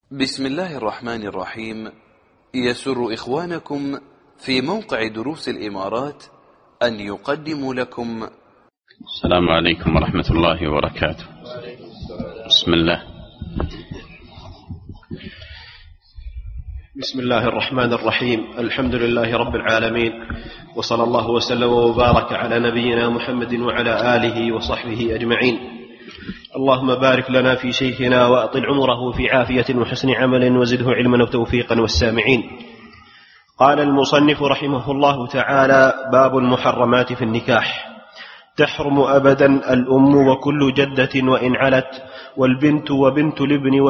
بسم الله الرحمن الرحيم. يسر إخوانكم في موقع دروس الإمارات أن يقدموا لكم السلام عليكم ورحمة الله وبركاته. بسم الله الرحمن الرحيم. الحمد لله رب العالمين، وصلى الله وسلم وبارك على نبينا محمد وعلى آله وصحبه أجمعين. اللهم بارك لنا في شيخنا وأطل عمره في عافية وحسن عمل وزده علما وتوفيقا والسامعين. قال المصنف رحمه الله تعالى: باب المحرمات في النكاح. تحرم أبدا الأم وكل جدة وإن علت، والبنت وبنت الابن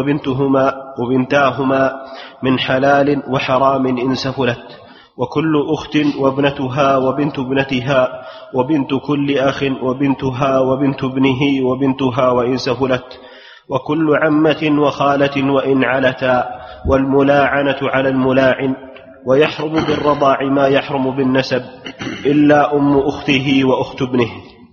وبنتاهما من حلال وحرام إن سفلت، وكل أخت وابنتها وبنت ابنتها وبنت كل أخ وبنتها وبنت ابنه وبنتها وإن سفلت، وكل عمة وخالة وإن علتا، والملاعنة على الملاعن. ويحرم بالرضاع ما يحرم بالنسب إلا أم أخته وأخت ابنه.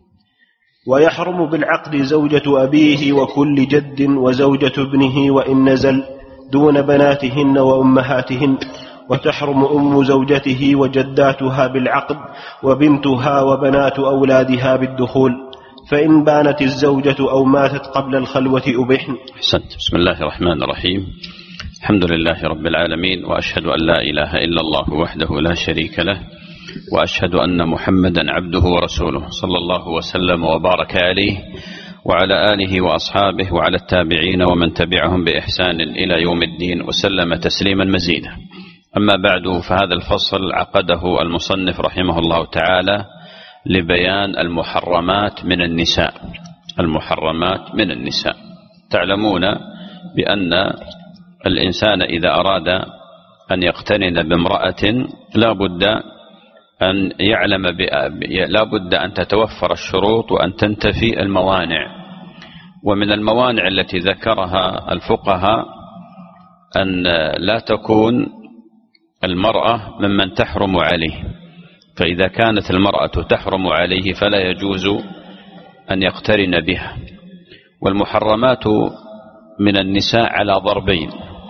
ويحرم بالعقد زوجة أبيه وكل جد وزوجة ابنه وإن نزل دون بناتهن وأمهاتهن. وتحرم أم زوجته وجداتها بالعقد، وبنتها وبنات أولادها بالدخول، فإن بانت الزوجة أو ماتت قبل الخلوة أبحن. أحسنت. بسم الله الرحمن الرحيم. الحمد لله رب العالمين، وأشهد أن لا إله إلا الله وحده لا شريك له، وأشهد أن محمدا عبده ورسوله، صلى الله وسلم وبارك عليه وعلى آله وأصحابه وعلى التابعين ومن تبعهم بإحسان إلى يوم الدين، وسلم تسليما مزيدا. أما بعد، فهذا الفصل عقده المصنف رحمه الله تعالى لبيان المحرمات من النساء. المحرمات من النساء. تعلمون بأن الإنسان إذا أراد أن يقترن بامرأة لا بد أن يعلم لا بد أن تتوفر الشروط وأن تنتفي الموانع. ومن الموانع التي ذكرها الفقهاء أن لا تكون المرأة ممن تحرم عليه، فإذا كانت المرأة تحرم عليه فلا يجوز أن يقترن بها. والمحرمات من النساء على ضربين: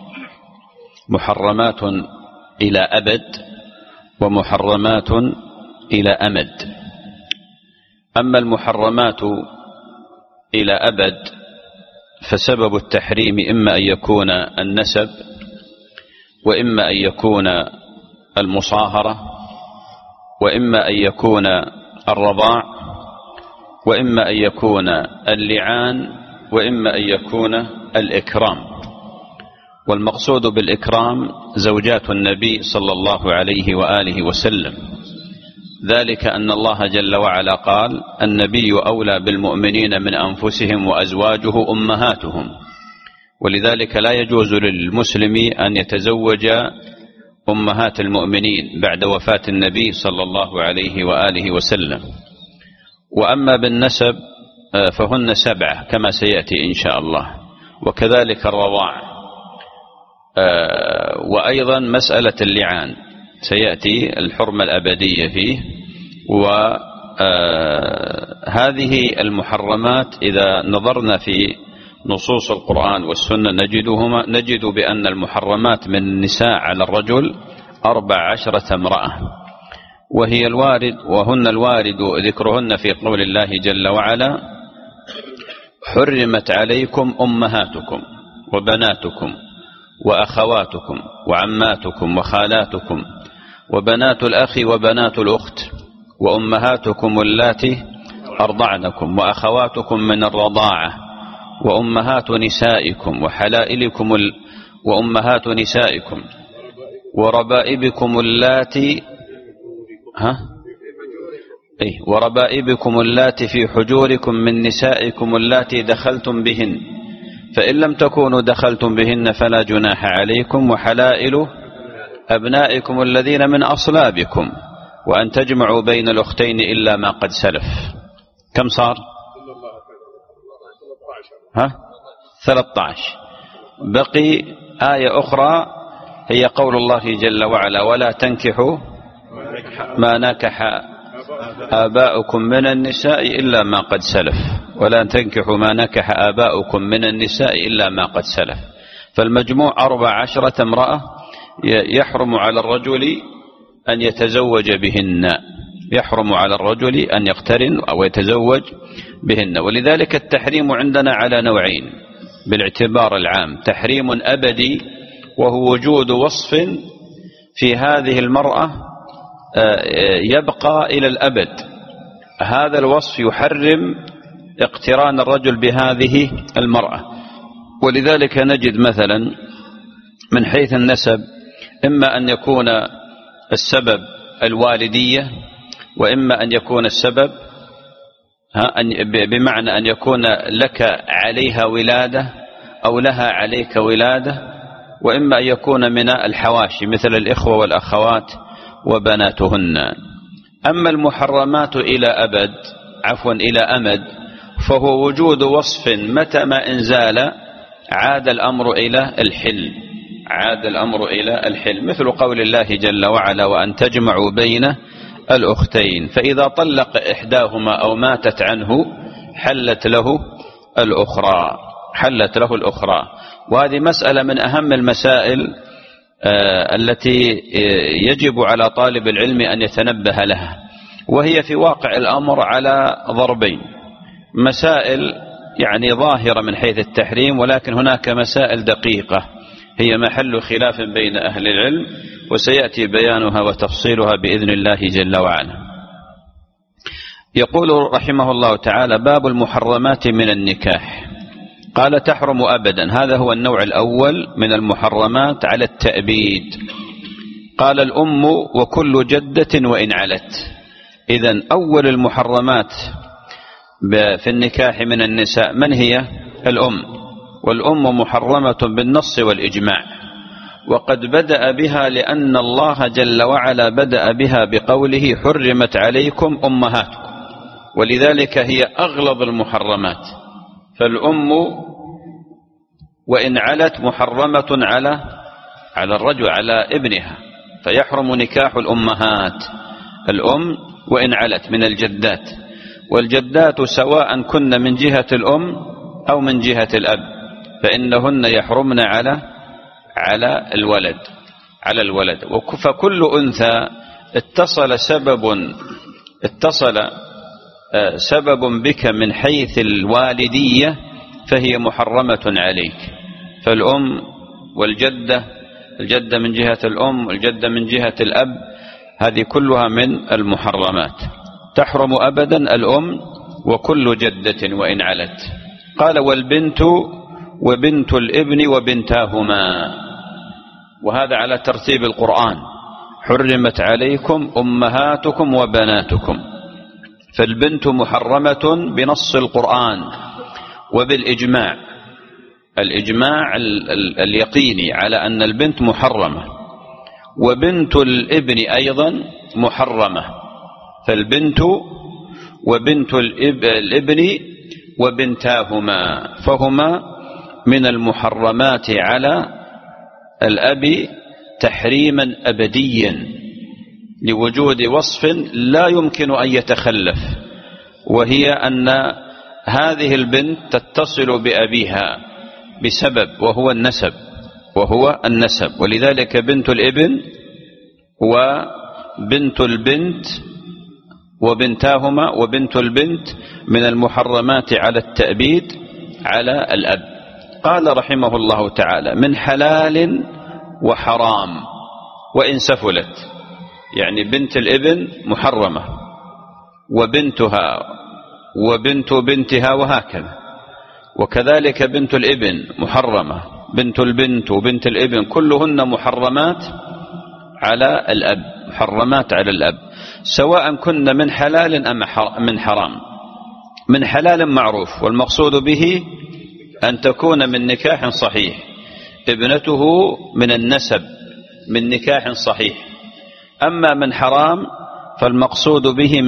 محرمات إلى أبد، ومحرمات إلى أمد. أما المحرمات إلى أبد فسبب التحريم إما أن يكون النسب، وإما أن يكون المصاهرة، وإما أن يكون الرضاع، وإما أن يكون اللعان، وإما أن يكون الإكرام. والمقصود بالإكرام زوجات النبي صلى الله عليه وآله وسلم، ذلك أن الله جل وعلا قال: النبي أولى بالمؤمنين من أنفسهم وأزواجه أمهاتهم. ولذلك لا يجوز للمسلم أن يتزوج أمهات المؤمنين بعد وفاة النبي صلى الله عليه وآله وسلم. وأما بالنسب فهن 7 كما سيأتي إن شاء الله، وكذلك الرضاع. وأيضا مسألة اللعان سيأتي الحرمة الأبدية فيه. وهذه المحرمات إذا نظرنا في نصوص القرآن والسنة نجد بأن المحرمات من النساء على الرجل 14 امرأة، وهن الوارد ذكرهن في قول الله جل وعلا: حرمت عليكم أمهاتكم وبناتكم وأخواتكم وعماتكم وخالاتكم وبنات الأخ وبنات الأخت وأمهاتكم اللاتي أرضعنكم وأخواتكم من الرضاعة وأمهات نسائكم وحلائلكم وأمهات نسائكم وربائبكم اللاتي في حجوركم من نسائكم اللاتي دخلتم بهن، فإن لم تكونوا دخلتم بهن فلا جناح عليكم، وحلائل أبنائكم الذين من أصلابكم، وأن تجمعوا بين الأختين إلا ما قد سلف. كم صار؟ 13. بقي آية أخرى هي قول الله جل وعلا: ولا تنكحوا ما نكح آباؤكم من النساء إلا ما قد سلف، ولا تنكحوا ما نكح آباؤكم من النساء إلا ما قد سلف. فالمجموع 14 امرأة يحرم على الرجل أن يتزوج بهن، يحرم على الرجل أن يقترن أو يتزوج بهن. ولذلك التحريم عندنا على نوعين بالاعتبار العام: تحريم أبدي وهو وجود وصف في هذه المرأة يبقى إلى الأبد، هذا الوصف يحرم اقتران الرجل بهذه المرأة. ولذلك نجد مثلا من حيث النسب إما أن يكون السبب الوالدية، وإما أن يكون السبب بمعنى أن يكون لك عليها ولادة أو لها عليك ولادة، وإما أن يكون من الحواشي مثل الإخوة والأخوات وبناتهن. أما المحرمات إلى أبد إلى أمد فهو وجود وصف متى ما انزال عاد الأمر إلى الحل، عاد الأمر إلى الحل، مثل قول الله جل وعلا: وأن تجمعوا بين الأختين، فإذا طلق إحداهما أو ماتت عنه حلت له الأخرى، حلت له الأخرى. وهذه مسألة من أهم المسائل التي يجب على طالب العلم أن يتنبه لها، وهي في واقع الأمر على ضربين: مسائل يعني ظاهرة من حيث التحريم، ولكن هناك مسائل دقيقة هي محل خلاف بين أهل العلم، وسيأتي بيانها وتفصيلها بإذن الله جل وعلا. يقول رحمه الله تعالى: باب المحرمات من النكاح. قال: تحرم أبدا، هذا هو النوع الأول من المحرمات على التأبيد. قال: الأم وكل جدة وإن علت. إذن أول المحرمات في النكاح من النساء من هي؟ الأم، والأم محرمة بالنص والإجماع، وقد بدأ بها لأن الله جل وعلا بدأ بها بقوله: حرمت عليكم أمهاتكم، ولذلك هي أغلظ المحرمات. فالأم وإن علت محرمة على الرجل، على ابنها، فيحرم نكاح الأمهات، الأم وإن علت من الجدات، والجدات سواء كن من جهة الأم أو من جهة الأب فإنهن يحرمن على الولد. فكل أنثى اتصل سبب بك من حيث الوالدية فهي محرمة عليك. فالأم الجدة من جهة الأم والجدة من جهة الأب، هذه كلها من المحرمات. تحرم أبدا الأم وكل جدة وإن علت. قال: والبنت وبنت الابن وبنتاهما، وهذا على ترتيب القرآن: حرمت عليكم أمهاتكم وبناتكم. فالبنت محرمة بنص القرآن وبالإجماع، الإجماع اليقيني على أن البنت محرمة. وبنت الابن أيضا محرمة، فالبنت وبنت الابن وبنتاهما فهما من المحرمات على الأب تحريما أبديا، لوجود وصف لا يمكن أن يتخلف، وهي أن هذه البنت تتصل بأبيها بسبب وهو النسب. ولذلك بنت الابن وبنت البنت وبنتاهما وبنت البنت من المحرمات على التأبيد على الأب. قال رحمه الله تعالى: من حلال وحرام وإن سفلت، يعني بنت الابن محرمة، وبنتها وبنت بنتها وهكذا، وكذلك بنت الابن محرمة، بنت البنت وبنت الابن كلهن محرمات على الأب، محرمات على الأب، سواء كن من حلال أم من حرام. من حلال معروف، والمقصود به أن تكون من نكاح صحيح، ابنته من النسب من نكاح صحيح. أما من حرام فالمقصود به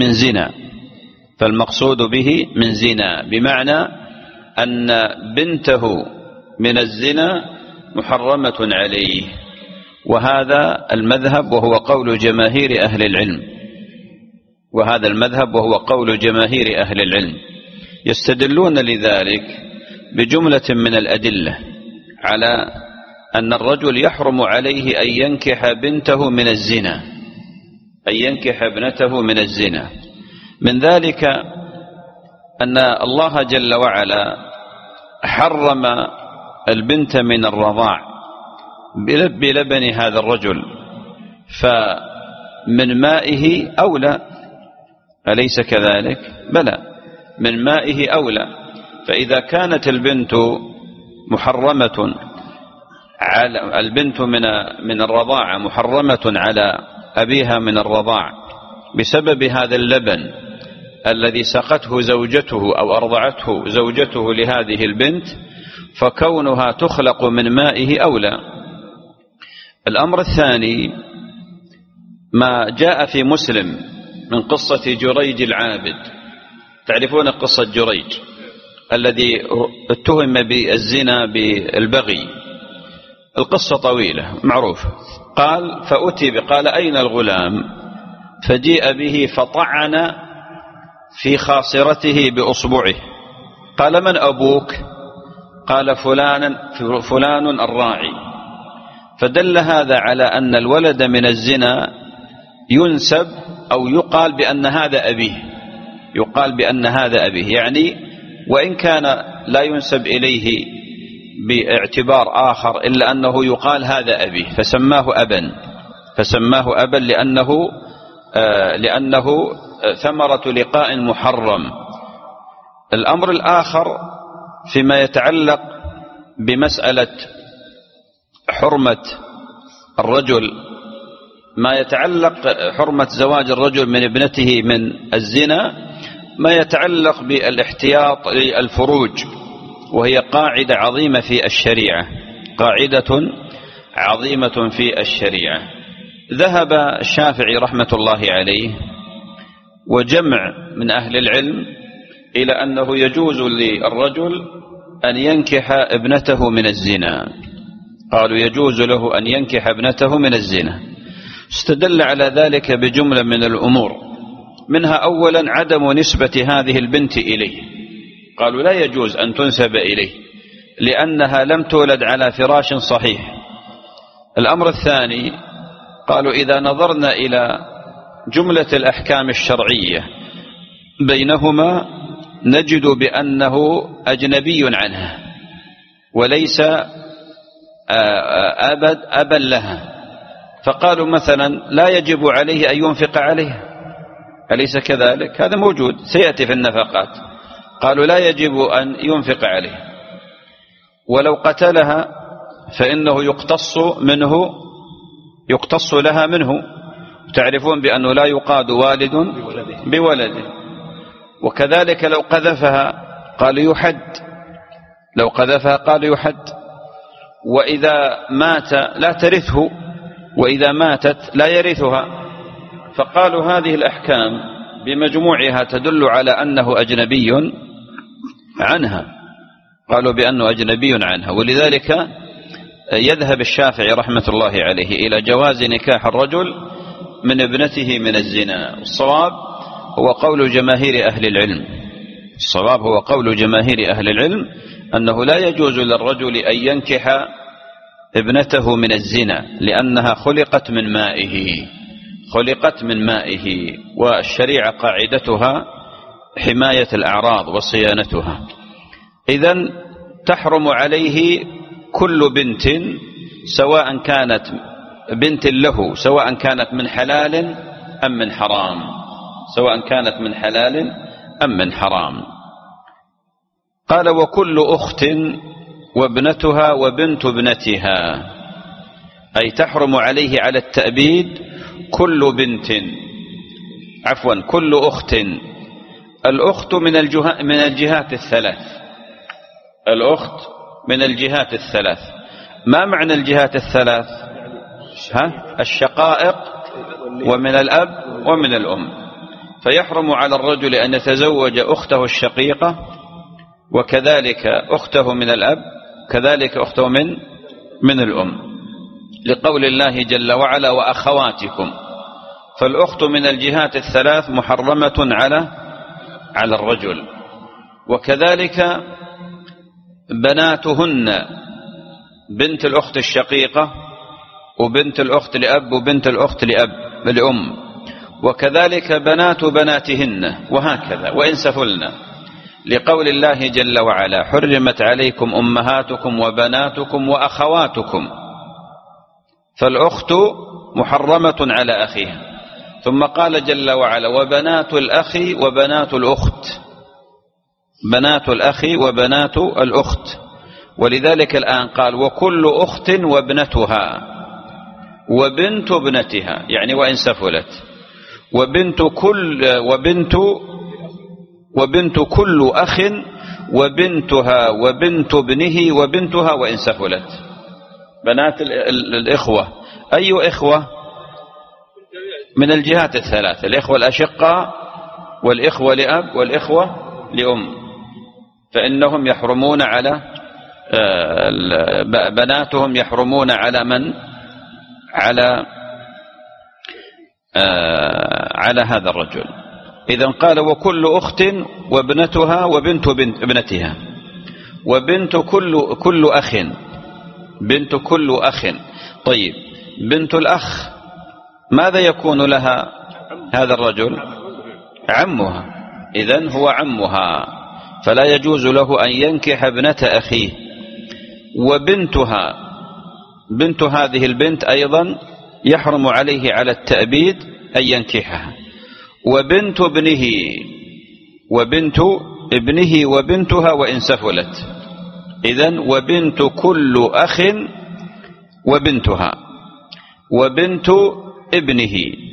من زنا، بمعنى أن بنته من الزنا محرمة عليه. وهذا المذهب وهو قول جماهير أهل العلم، يستدلون لذلك بجملة من الأدلة على أن الرجل يحرم عليه أن ينكح بنته من الزنا، أن ينكح ابنته من الزنا. من ذلك أن الله جل وعلا حرم البنت من الرضاع بلبن هذا الرجل، فمن مائه أولى، أليس كذلك؟ بلى، من مائه أولى. فإذا كانت البنت محرمة على البنت من الرضاعة محرمة على أبيها من الرضاع بسبب هذا اللبن الذي سقته زوجته أو أرضعته زوجته لهذه البنت، فكونها تخلق من مائه أولى. الأمر الثاني ما جاء في مسلم من قصة جريج العابد. تعرفون قصة جريج الذي اتهم بالزنا بالبغي؟ القصة طويلة معروفة. قال فأتي قال أين الغلام؟ فجيء به فطعن في خاصرته بأصبعه. قال من أبوك؟ قال فلان الراعي. فدل هذا على أن الولد من الزنا ينسب أو يقال بأن هذا أبيه، يقال بأن هذا أبيه، يعني وإن كان لا ينسب إليه باعتبار آخر إلا أنه يقال هذا أبيه، فسماه أبا لأنه ثمرة لقاء محرم. الأمر الآخر فيما يتعلق بمسألة حرمة الرجل، ما يتعلق حرمة زواج الرجل من ابنته من الزنا، ما يتعلق بالاحتياط للفروج، وهي قاعدة عظيمة في الشريعة، قاعدة عظيمة في الشريعة. ذهب الشافعي رحمة الله عليه وجمع من أهل العلم إلى أنه يجوز للرجل أن ينكح ابنته من الزنا، قالوا يجوز له أن ينكح ابنته من الزنا. استدل على ذلك بجملة من الأمور، منها أولا عدم نسبة هذه البنت إليه، قالوا لا يجوز أن تنسب إليه لأنها لم تولد على فراش صحيح. الأمر الثاني قالوا إذا نظرنا إلى جملة الأحكام الشرعية بينهما نجد بأنه أجنبي عنها وليس أبا لها، فقالوا مثلا لا يجب عليه أن ينفق عليها، أليس كذلك؟ هذا موجود سيأتي في النفقات، قالوا لا يجب أن ينفق عليه، ولو قتلها فإنه يقتص لها منه. تعرفون بأنه لا يقاد والد بولده. وكذلك لو قذفها قالوا يحد، وإذا مات لا ترثه، وإذا ماتت لا يرثها. فقالوا هذه الأحكام بمجموعها تدل على أنه أجنبي عنها، قالوا بأنه أجنبي عنها. ولذلك يذهب الشافعي رحمة الله عليه إلى جواز نكاح الرجل من ابنته من الزنا. الصواب هو قول جماهير أهل العلم، أنه لا يجوز للرجل أن ينكح ابنته من الزنا لأنها خلقت من مائه، والشريعة قاعدتها حماية الأعراض وصيانتها. إذن تحرم عليه كل بنت سواء كانت بنت له، سواء كانت من حلال أم من حرام، قال وكل أخت وابنتها وبنت ابنتها، أي تحرم عليه على التأبيد كل أخت. الأخت من الجهات الثلاث. ما معنى الجهات الثلاث؟ الشقائق ومن الأب ومن الأم. فيحرم على الرجل أن يتزوج أخته الشقيقة، وكذلك أخته من الأب، كذلك أخته من الأم، لقول الله جل وعلا وأخواتكم. فالأخت من الجهات الثلاث محرمة على الرجل. وكذلك بناتهن بنت الأخت الشقيقة وبنت الأخت لأب وبنت الأخت لأم، وكذلك بنات بناتهن، وهكذا وإن سفلن، لقول الله جل وعلا: حرمت عليكم أمهاتكم وبناتكم وأخواتكم، فالأخت محرمة على أخيها. ثم قال جل وعلا: وبنات الأخ وبنات الأخت، بنات الأخ وبنات الأخت. ولذلك الآن قال: وكل أخت وابنتها وبنت ابنتها، يعني وإن سفلت، وبنت كل أخ وبنتها وبنت ابنه وبنتها وإن سفلت. بنات الإخوة، أي إخوة؟ من الجهات الثلاث: الإخوة الأشقاء والإخوة لأب والإخوة لأم، فإنهم يحرمون على بناتهم يحرمون على من؟ على هذا الرجل. إذن قال: وكل أخت وابنتها وبنت ابنتها وبنت كل أخ، بنت كل أخ. طيب، بنت الأخ ماذا يكون لها هذا الرجل؟ عمها، إذن هو عمها، فلا يجوز له أن ينكح ابنة أخيه. وبنتها، بنت هذه البنت أيضا يحرم عليه على التأبيد أن ينكحها. وبنت ابنه وبنتها وإن سفلت. إذن وبنت كل أخ وبنتها، وبنت ابنه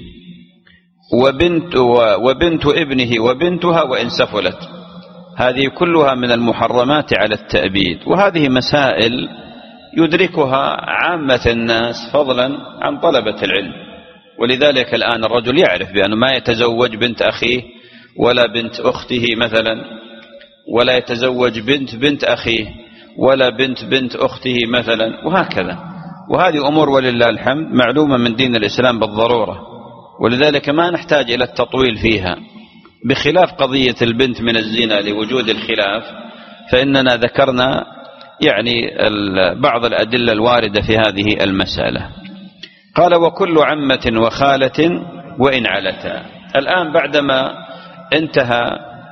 وبنت ابنه وبنتها وإن سفلت. هذه كلها من المحرمات على التأبيد، وهذه مسائل يدركها عامة الناس فضلا عن طلبة العلم. ولذلك الآن الرجل يعرف بأنه ما يتزوج بنت أخيه ولا بنت أخته مثلا، ولا يتزوج بنت أخيه ولا بنت أخته مثلا، وهكذا. وهذه أمور ولله الحمد معلومة من دين الإسلام بالضرورة، ولذلك ما نحتاج إلى التطويل فيها، بخلاف قضية البنت من الزنا لوجود الخلاف، فإننا ذكرنا يعني بعض الأدلة الواردة في هذه المسألة. قال: وكل عمة وخالة وإن علتا. الآن بعدما انتهى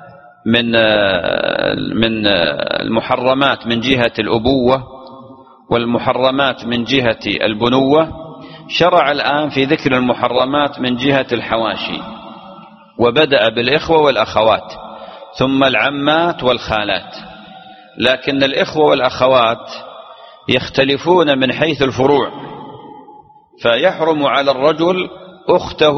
من المحرمات من جهة الأبوة والمحرمات من جهة البنوة، شرع الآن في ذكر المحرمات من جهة الحواشي، وبدأ بالإخوة والأخوات ثم العمات والخالات. لكن الإخوة والأخوات يختلفون من حيث الفروع، فيحرم على الرجل أخته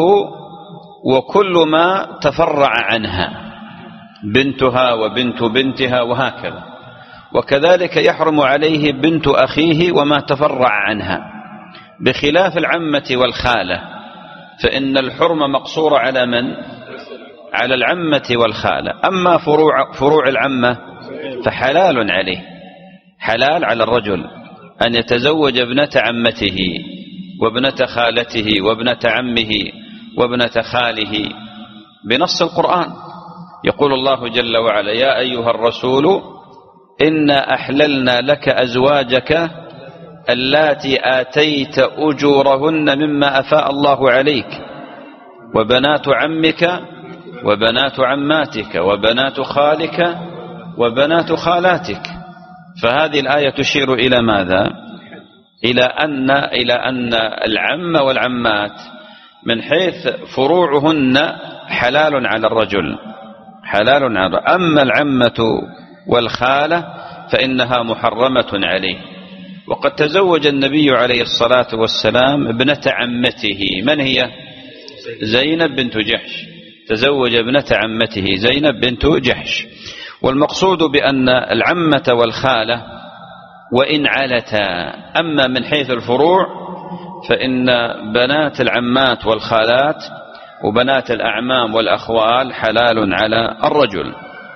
وكل ما تفرع عنها، بنتها وبنت بنتها وهكذا. وكذلك يحرم عليه بنت أخيه وما تفرع عنها، بخلاف العمة والخالة، فإن الحرمة مقصورة على من؟ على العمة والخالة. أما فروع العمة فحلال عليه، حلال على الرجل أن يتزوج ابنة عمته وابنة خالته وابنة عمه وابنة خاله بنص القرآن. يقول الله جل وعلا: يا أيها الرسول إنا أحللنا لك أزواجك اللاتي آتيت أجورهن مما أفاء الله عليك، وبنات عمك وبنات عماتك وبنات خالك وبنات خالاتك. فهذه الآية تشير إلى ماذا؟ إلى أن العم والعمات من حيث فروعهن حلال على الرجل، حلال على. أما العمة والخالة فإنها محرمة عليه. وقد تزوج النبي عليه الصلاة والسلام ابنة عمته، من هي؟ زينب بنت جحش، تزوج ابنة عمته زينب بنت جحش. والمقصود بأن العمة والخالة وإن علتا، أما من حيث الفروع فإن بنات العمات والخالات وبنات الأعمام والأخوال حلال على الرجل.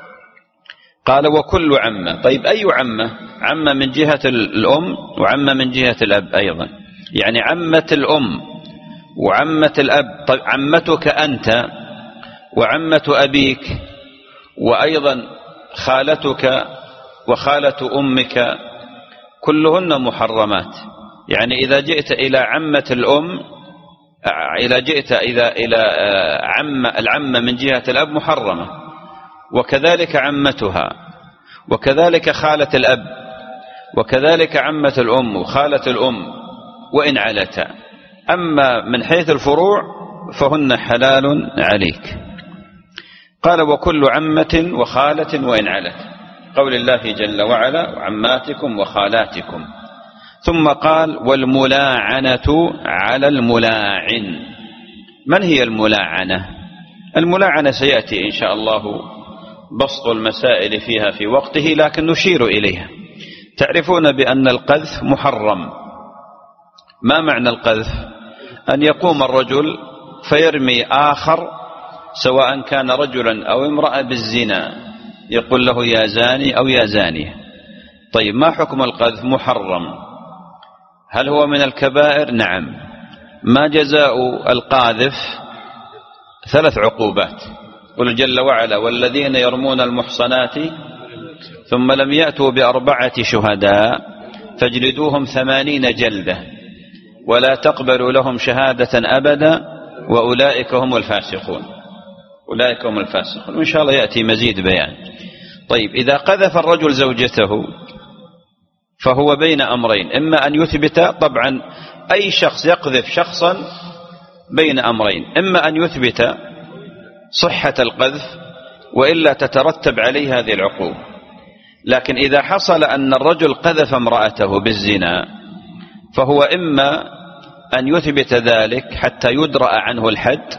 قال: وكل عمة. طيب، أي عمة؟ عمة من جهة الأم وعمة من جهة الأب أيضا، يعني عمة الأم وعمة الأب. طيب، عمتك أنت وعمة أبيك، وأيضا خالتك وخالة أمك كلهن محرمات. يعني إذا جئت إلى عمة الأم، إذا جئت إلى العمة من جهة الأب محرمة، وكذلك عمتها، وكذلك خالة الأب، وكذلك عمة الأم وخالة الأم وإن علتا. أما من حيث الفروع فهن حلال عليك. قال وكل عمة وخالة وإن علت، قول الله جل وعلا وعماتكم وخالاتكم. ثم قال والملاعنة على الملاعن. من هي الملاعنة؟ الملاعنة سيأتي إن شاء الله بسط المسائل فيها في وقته، لكن نشير إليها. تعرفون بأن القذف محرم. ما معنى القذف؟ أن يقوم الرجل فيرمي آخر سواء كان رجلا أو امرأة بالزنا، يقول له يا زاني أو يا زانية. طيب ما حكم القذف؟ محرم. هل هو من الكبائر؟ نعم. ما جزاء القاذف؟ 3 عقوبات. قل جل وعلا والذين يرمون المحصنات ثم لم يأتوا ب4 شهداء فاجلدوهم 80 جلدة ولا تقبلوا لهم شهادة أبدا وأولئك هم الفاسقون. أولئك هم الفاسقون، وإن شاء الله يأتي مزيد بيان. طيب إذا قذف الرجل زوجته فهو بين أمرين، إما أن يثبت، طبعا أي شخص يقذف شخصا بين أمرين، إما أن يثبت صحة القذف وإلا تترتب عليه هذه العقوبة. لكن إذا حصل أن الرجل قذف امرأته بالزنا فهو إما أن يثبت ذلك حتى يدرأ عنه الحد،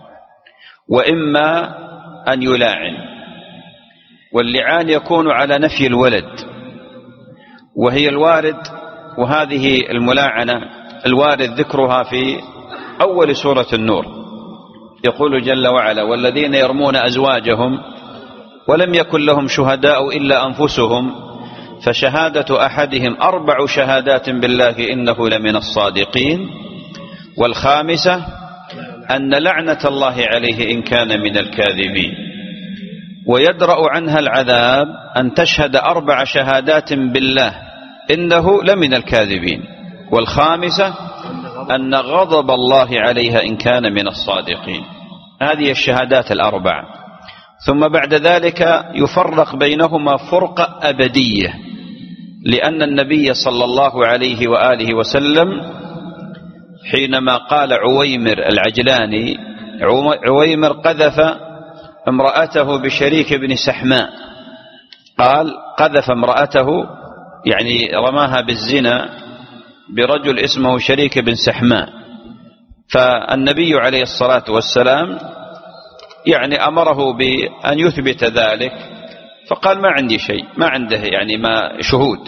وإما أن يلاعن. واللعان يكون على نفي الولد، وهي الوارد، وهذه الملاعنة الوارد ذكرها في أول سورة النور. يقول جل وعلا والذين يرمون أزواجهم ولم يكن لهم شهداء إلا أنفسهم فشهادة أحدهم 4 شهادات بالله إنه لمن الصادقين، والخامسة أن لعنة الله عليه إن كان من الكاذبين، ويدرأ عنها العذاب أن تشهد 4 شهادات بالله إنه لمن الكاذبين، والخامسة أن غضب الله عليها إن كان من الصادقين. هذه الشهادات ال4. ثم بعد ذلك يفرق بينهما فرقة أبدية، لأن النبي صلى الله عليه وآله وسلم حينما قال عويمر العجلاني، عويمر قذف امرأته بشريك بن سحماء، قال قذف امرأته يعني رماها بالزنا برجل اسمه شريك بن سحماء. فالنبي عليه الصلاة والسلام يعني أمره بأن يثبت ذلك، فقال ما عندي شيء، ما عنده يعني ما شهود،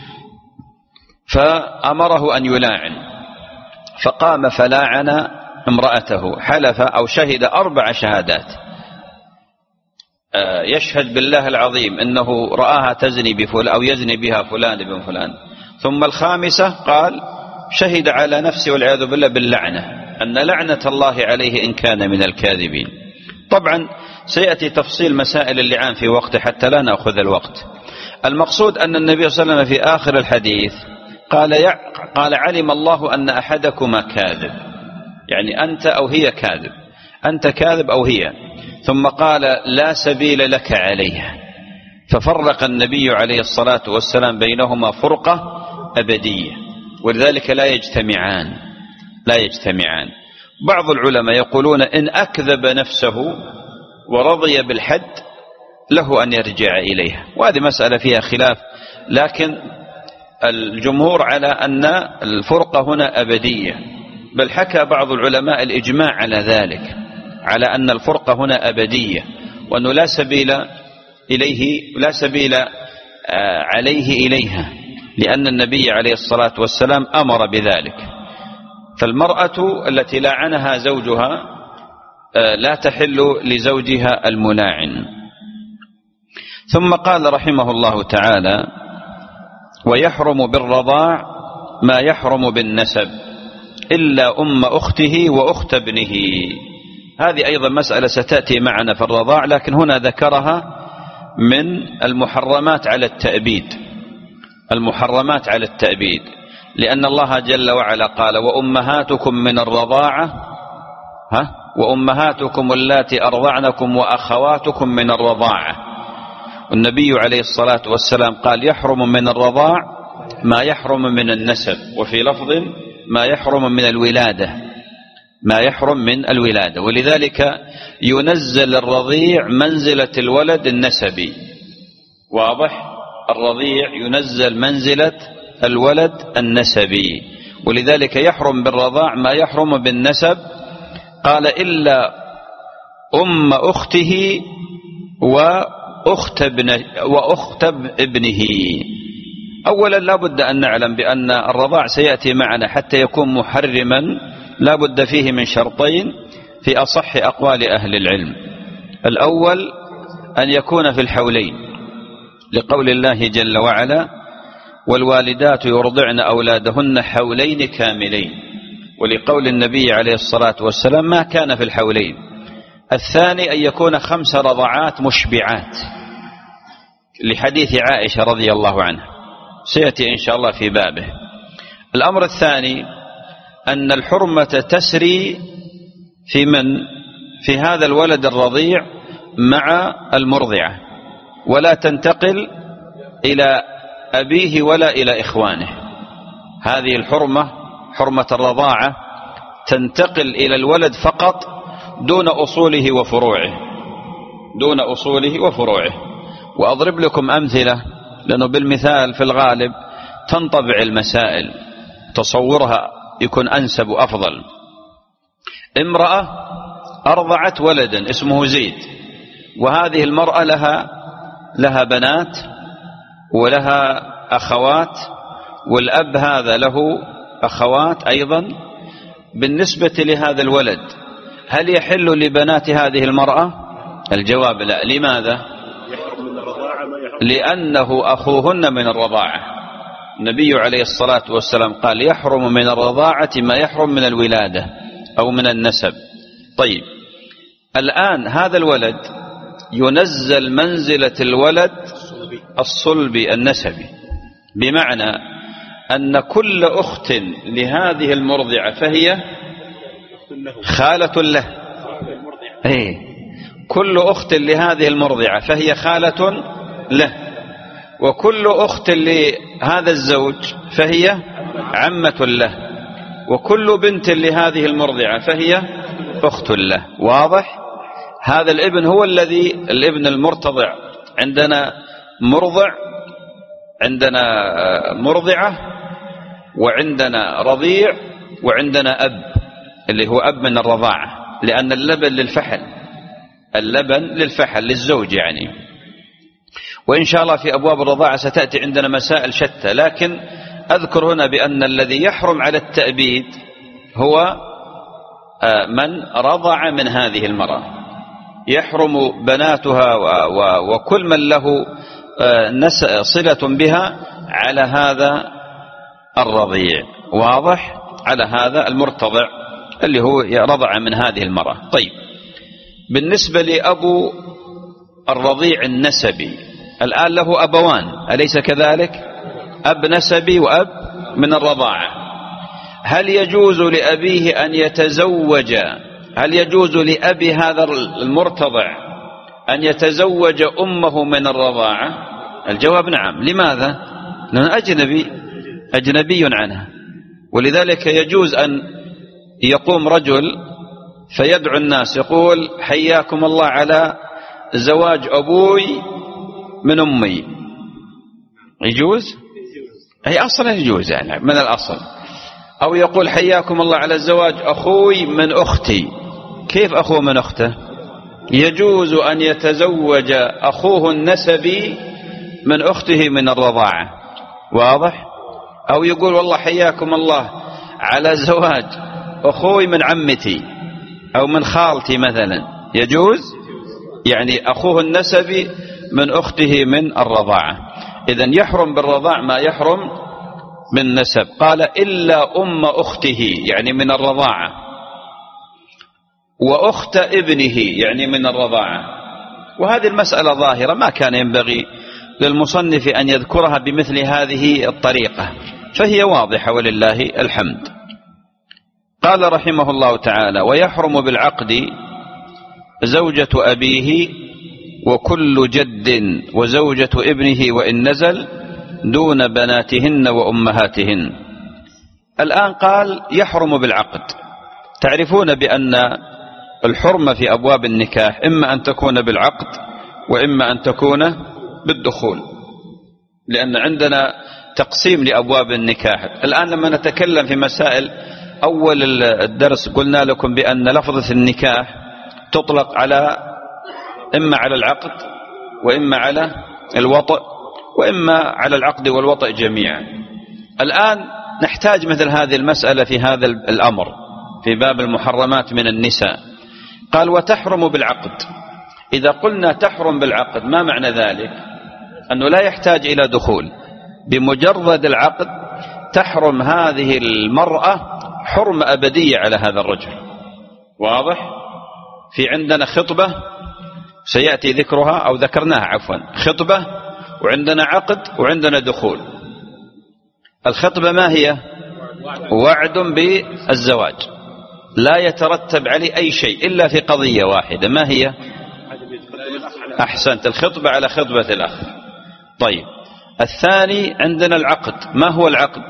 فأمره أن يلاعن. فقام فلاعن امرأته، حلف أو شهد 4 شهادات، يشهد بالله العظيم أنه رآها تزني بفلان أو يزني بها فلان بن فلان. ثم الخامسة قال شهد على نفسه والعياذ بالله باللعنة، أن لعنة الله عليه إن كان من الكاذبين. طبعا سيأتي تفصيل مسائل اللعان في وقته حتى لا نأخذ الوقت. المقصود أن النبي صلى الله عليه وسلم في آخر الحديث قال علم الله أن أحدكما كاذب، يعني أنت أو هي كاذب، أنت كاذب أو هي. ثم قال لا سبيل لك عليها، ففرق النبي عليه الصلاة والسلام بينهما فرقة أبدية، ولذلك لا يجتمعان. بعض العلماء يقولون إن أكذب نفسه ورضي بالحد له أن يرجع إليها، وهذه مسألة فيها خلاف، لكن الجمهور على أن الفرقة هنا أبدية، بل حكى بعض العلماء الإجماع على ذلك، على أن الفرقة هنا أبدية، وأنه لا سبيل عليه إليها، لأن النبي عليه الصلاة والسلام أمر بذلك. فالمرأة التي لاعنها زوجها لا تحل لزوجها الملاعن. ثم قال رحمه الله تعالى ويحرم بالرضاع ما يحرم بالنسب إلا أم أخته وأخت ابنه. هذه أيضا مسألة ستأتي معنا في الرضاع، لكن هنا ذكرها من المحرمات على التأبيد. المحرمات على التأبيد، لأن الله جل وعلا قال وأمهاتكم من الرضاعة وأمهاتكم اللاتي أرضعنكم وأخواتكم من الرضاعة. والنبي عليه الصلاة والسلام قال يحرم من الرضاع ما يحرم من النسب، وفي لفظ ما يحرم من الولادة، ما يحرم من الولادة. ولذلك ينزل الرضيع منزلة الولد النسبي. واضح؟ الرضيع ينزل منزلة الولد النسبي، ولذلك يحرم بالرضاع ما يحرم بالنسب. قال إلا أم أخته وأخت ابنه. أولا لا بد أن نعلم بأن الرضاع سيأتي معنا حتى يكون محرما لا بد فيه من شرطين في أصح أقوال أهل العلم. الأول أن يكون في الحولين، لقول الله جل وعلا والوالدات يرضعن أولادهن حولين كاملين، ولقول النبي عليه الصلاة والسلام ما كان في الحولين. الثاني أن يكون 5 رضعات مشبعات، لحديث عائشة رضي الله عنها سيأتي إن شاء الله في بابه. الأمر الثاني أن الحرمة تسري في هذا الولد الرضيع مع المرضعة، ولا تنتقل إلى أبيه ولا إلى إخوانه. هذه الحرمة، حرمة الرضاعة، تنتقل إلى الولد فقط دون أصوله وفروعه، دون أصوله وفروعه. وأضرب لكم أمثلة، لأنه بالمثال في الغالب تنطبع المسائل، تصورها يكون أنسب وأفضل. امرأة أرضعت ولدا اسمه زيد، وهذه المرأة لها بنات ولها أخوات، والأب هذا له أخوات أيضا. بالنسبة لهذا الولد هل يحل لبنات هذه المرأة؟ الجواب لا. لماذا؟ لأنه أخوهن من الرضاعة. النبي عليه الصلاة والسلام قال يحرم من الرضاعة ما يحرم من الولادة أو من النسب. طيب الآن هذا الولد ينزل منزلة الولد الصلبي النسبي، بمعنى أن كل أخت لهذه المرضعة فهي خالة له. كل أخت لهذه المرضعة فهي خالة له، وكل أخت لهذا الزوج فهي عمة له، وكل بنت لهذه المرضعة فهي أخت له. واضح؟ هذا الابن هو الابن المرتضع. عندنا مرضع، عندنا مرضعة، وعندنا رضيع، وعندنا أب اللي هو أب من الرضاعة، لأن اللبن للفحل، اللبن للفحل للزوج يعني. وإن شاء الله في أبواب الرضاعة ستأتي عندنا مسائل شتى، لكن أذكر هنا بأن الذي يحرم على التأبيد هو من رضع من هذه المرأة، يحرم بناتها وكل من له صلة بها على هذا الرضيع. واضح؟ على هذا المرتضع اللي هو رضع من هذه المرأة. طيب بالنسبة لأبو الرضيع النسبي، الآن له أبوان أليس كذلك؟ أب نسبي وأب من الرضاعة. هل يجوز لأبيه أن يتزوج، هل يجوز لأبي هذا المرتضع أن يتزوج أمه من الرضاعة؟ الجواب نعم. لماذا؟ لأنه أجنبي عنها. ولذلك يجوز أن يقوم رجل فيدعو الناس يقول حياكم الله على زواج أبوي من أمي. يجوز؟ أي أصلا يجوز يعني من الأصل. أو يقول حياكم الله على زواج أخوي من أختي. كيف أخوه من أخته؟ يجوز أن يتزوج أخوه النسبي من أخته من الرضاعة. واضح؟ أو يقول والله حياكم الله على زواج أخوي من عمتي أو من خالتي مثلا. يجوز يعني أخوه النسبي من أخته من الرضاعة. إذن يحرم بالرضاع ما يحرم من نسب. قال إلا أم أخته يعني من الرضاعة، وأخت ابنه يعني من الرضاعة. وهذه المسألة ظاهرة، ما كان ينبغي للمصنف أن يذكرها بمثل هذه الطريقة، فهي واضحة ولله الحمد. قال رحمه الله تعالى: ويحرم بالعقد زوجة أبيه وكل جد وزوجة ابنه وإن نزل دون بناتهن وأمهاتهن. الآن قال يحرم بالعقد. تعرفون بأن الحرمة في أبواب النكاح إما أن تكون بالعقد وإما أن تكون بالدخول، لأن عندنا تقسيم لأبواب النكاح. الآن لما نتكلم في مسائل أول الدرس قلنا لكم بأن لفظة النكاح تطلق على إما على العقد وإما على الوطء وإما على العقد والوطء جميعا. الآن نحتاج مثل هذه المسألة في هذا الأمر في باب المحرمات من النساء. قال: وتحرم بالعقد. إذا قلنا تحرم بالعقد ما معنى ذلك؟ أنه لا يحتاج إلى دخول، بمجرد العقد تحرم هذه المرأة حرمة أبدية على هذا الرجل. واضح؟ في عندنا خطبة سيأتي ذكرها أو ذكرناها عفوا، خطبة وعندنا عقد وعندنا دخول. الخطبة ما هي؟ وعد بالزواج لا يترتب عليه أي شيء إلا في قضية واحدة، ما هي؟ أحسنت، الخطبة على خطبة الأخ. طيب، الثاني عندنا العقد. ما هو العقد؟